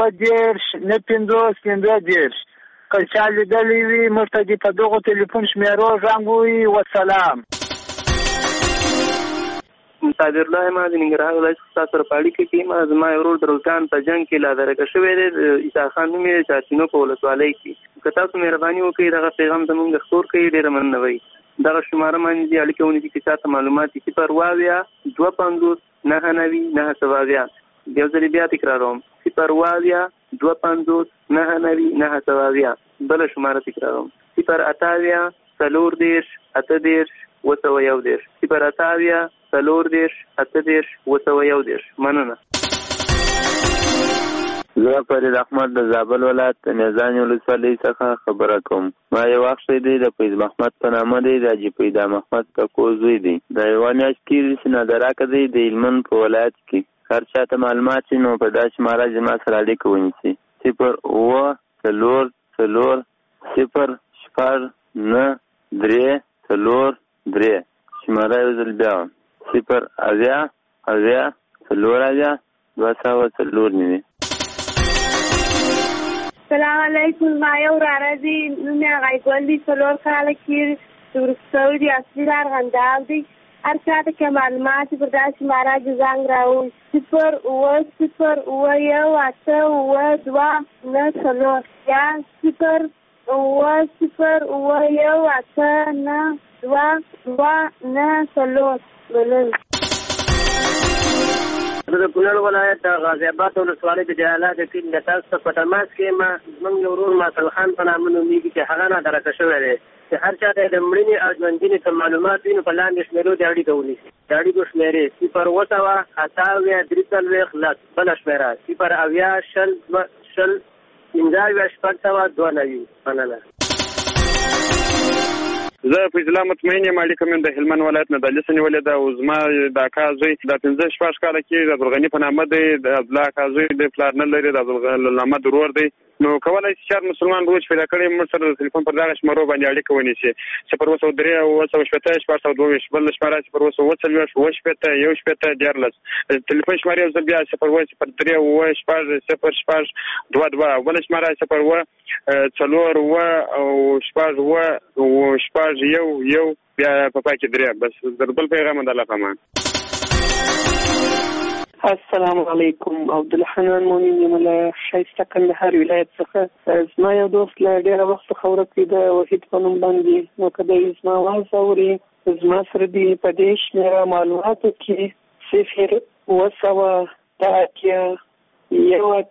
S14: 50 50. که چا لیدلی وي موږ ته دې په دغو ټلیفون شمېرو رنګ ووایي. وسلام.
S12: صابر الله ما د ننګرهار ولایت تاسو سره په اړیکه کې ما زما ورور د روزګان په جنګ کې لا درکه شوی دی. عیسی خان نوم یې چارچینو په ولسوالۍ کې. که تاسو مهرباني وکړئ دغه پیغام زموږ خپور کړئ، ډېره مننه وي. دغه شماره باندې اړیکه ونیسئ چې چاته معلومات 0 اویا 250 990 974. یو ځل بیا تکراروم 0 اویا 250 990 974. بل شماره تکراروم 0 اتاویا 40 80 201. 0 اتاویا 40 80 201. مننه.
S17: زه فرید احمد د زابل ولایت د میزان ولسوالۍ څخه خبره کوم. ما یو وخت دی د فیض محمد په نامه دی، د حاجي پیدا محمد کاکو زوی دی. د یوه میاشت کېږي چې نادراکه دی د هلمند په ولایت کې. هر چاته معلومات وي نو په دا شماره زما سره اړیکه ونیسي. 0 اوه 4 4 0 شپږ 9 3 4 3. شماره یو ځل بیا 0 اویا اویا 4 اویا 204.
S18: السلام علیکم. ما یو وراره دی، نوم یې غیګل دی، 4 کاله کېږي چې ورک شوی دی. اصلي ارغنداو دی. هر چاته که معلومات پر دا شماره کې زنګ راوړي 0 اوه 0 اوه 1 8 2 9 4 یا 0 اوه 0 اوه 1 8 2 9 4. مننه.
S7: زه د کونړ ولایت د غازي اباد ولسوالۍ د جلالات کې د تاسو په تماس کې ما زموږ ورور ماتل خان په نامه نومیږي چې هغه نادرکه شوی دی. چې هر چا ته د مړینې او ژوندینې څه معلومات وي نو په لاندې شمېرو د اړیکه ونیسي. د اړیکو شمېرې 0 اوه سوه 88 بله شمېره 0 اویا 20 15 مننه.
S19: زه فیض الله مطمئن یم. اړیکه مې د هلمند ولایت نه د لیسه نیولې ده او زما د اکا زوی د 15 شپږ کاله کې د عبدالغني په نامه دی. د عبدالله اکا زوی د پلار نه لري، د عبدالحمد ورور دی. نو کولی شي 4 مسلمان روج پیدا کړي موږ سره د تلیفون پر دغه شمارو باندې اړیکه ونیسي. 0 اوه 3 اوه 7 422. بل شماره 0 اوه 4 اوه 1 14 تلیفون شماره یو ځل بیا 0 اوه 3 اوه 0 22. بل شماره 0 اوه 4 اوه او 0 یو بیا په پاکي 3. بس بل پیغام د الله پامان.
S7: السلام علیکم. عبدالحنان مومن یم له ښایسته کندهار ولایت څخه. زما یو دوست له ډېره وخته خبره کوي د وحید په نوم باندې. نو که دی زما اواز اوري زما سره دي په دې شمېره معلوماتو کې 0 اوه سوه 80 1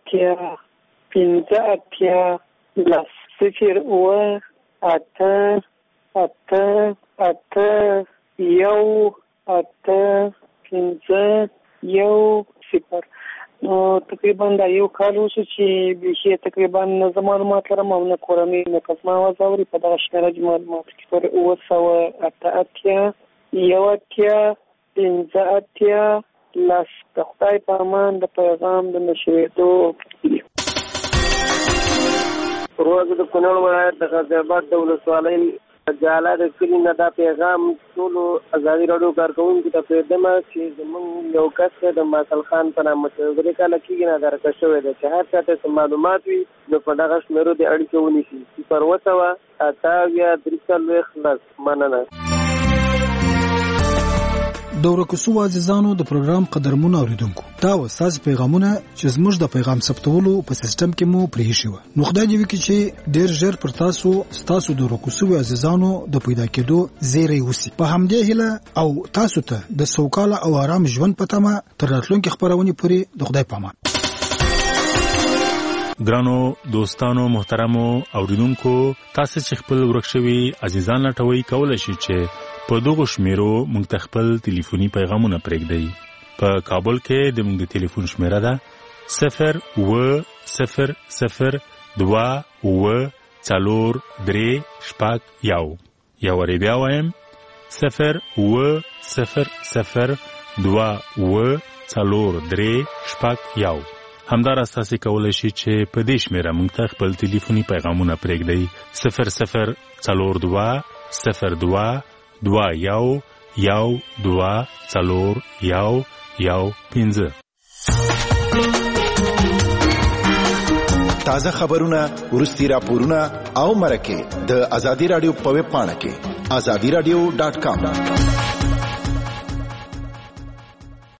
S7: 80 15 0 اوه 8 8 8 1 8 15 0. نو تقریبا دا یو کال وشو چې بیخي تقریبا زه معلومات لرم او نه کورنۍ نه که زما اواز اوري په دغه شمېره کې معلومات 0 اوه سوه 88 1 80 15 د خدای په امان د پیغام د نشریدو. روزه د کونړ ولایت د غازي اباد د ولسوالۍ
S5: جاله د کلي نه دا پیغام ټولو ازادي راډیو کارکوونکو ته پرېږدم چې زموږ یو کس دی د ماسل خان په نامه چې 3 کاله کېږي نادرکه شوی دی چې هر چا ته څه معلومات وي نو په دغه شمېرو د اړیکې ونیسي 0 مننه.
S9: د ورکوسو عزیزانو د پروګرام قدرمنو اوریدونکو دا و ساز پیغامونه چې زموږ د پیغام ثبتولو په سیستم کې مو پرې شو. نو خدای دې وکړي چې ډیر ژر پر تاسو د ورکوسو عزیزانو د پیدا کېدو زیری وسی. په همدې هیله او تاسو ته د سوکاله او آرام ژوند په تمه تر راتلونکي خبرونه پورې د خدای په امان.
S4: ګرانو دوستانو محترمو اوریدونکو تاسو چې خپل ورکشوي عزیزان لټوي کولای شئ چې په دغه شمیرو موږ خپل ټلیفوني پیغامونه پرېږدئ. په کابل کې د موږ د ټلیفون شمیره ده 0200243 یا ور بیا وایم 0200243 همدار اساسي کولای شي چې په دې شمیره موږ ته خپل ټلیفوني پیغامونه پرېږدئ 0022124
S1: تازه خبرونه ورستي راپورونه او مرکه د ازادي رادیو په ویب پاڼه کې azadiradio.com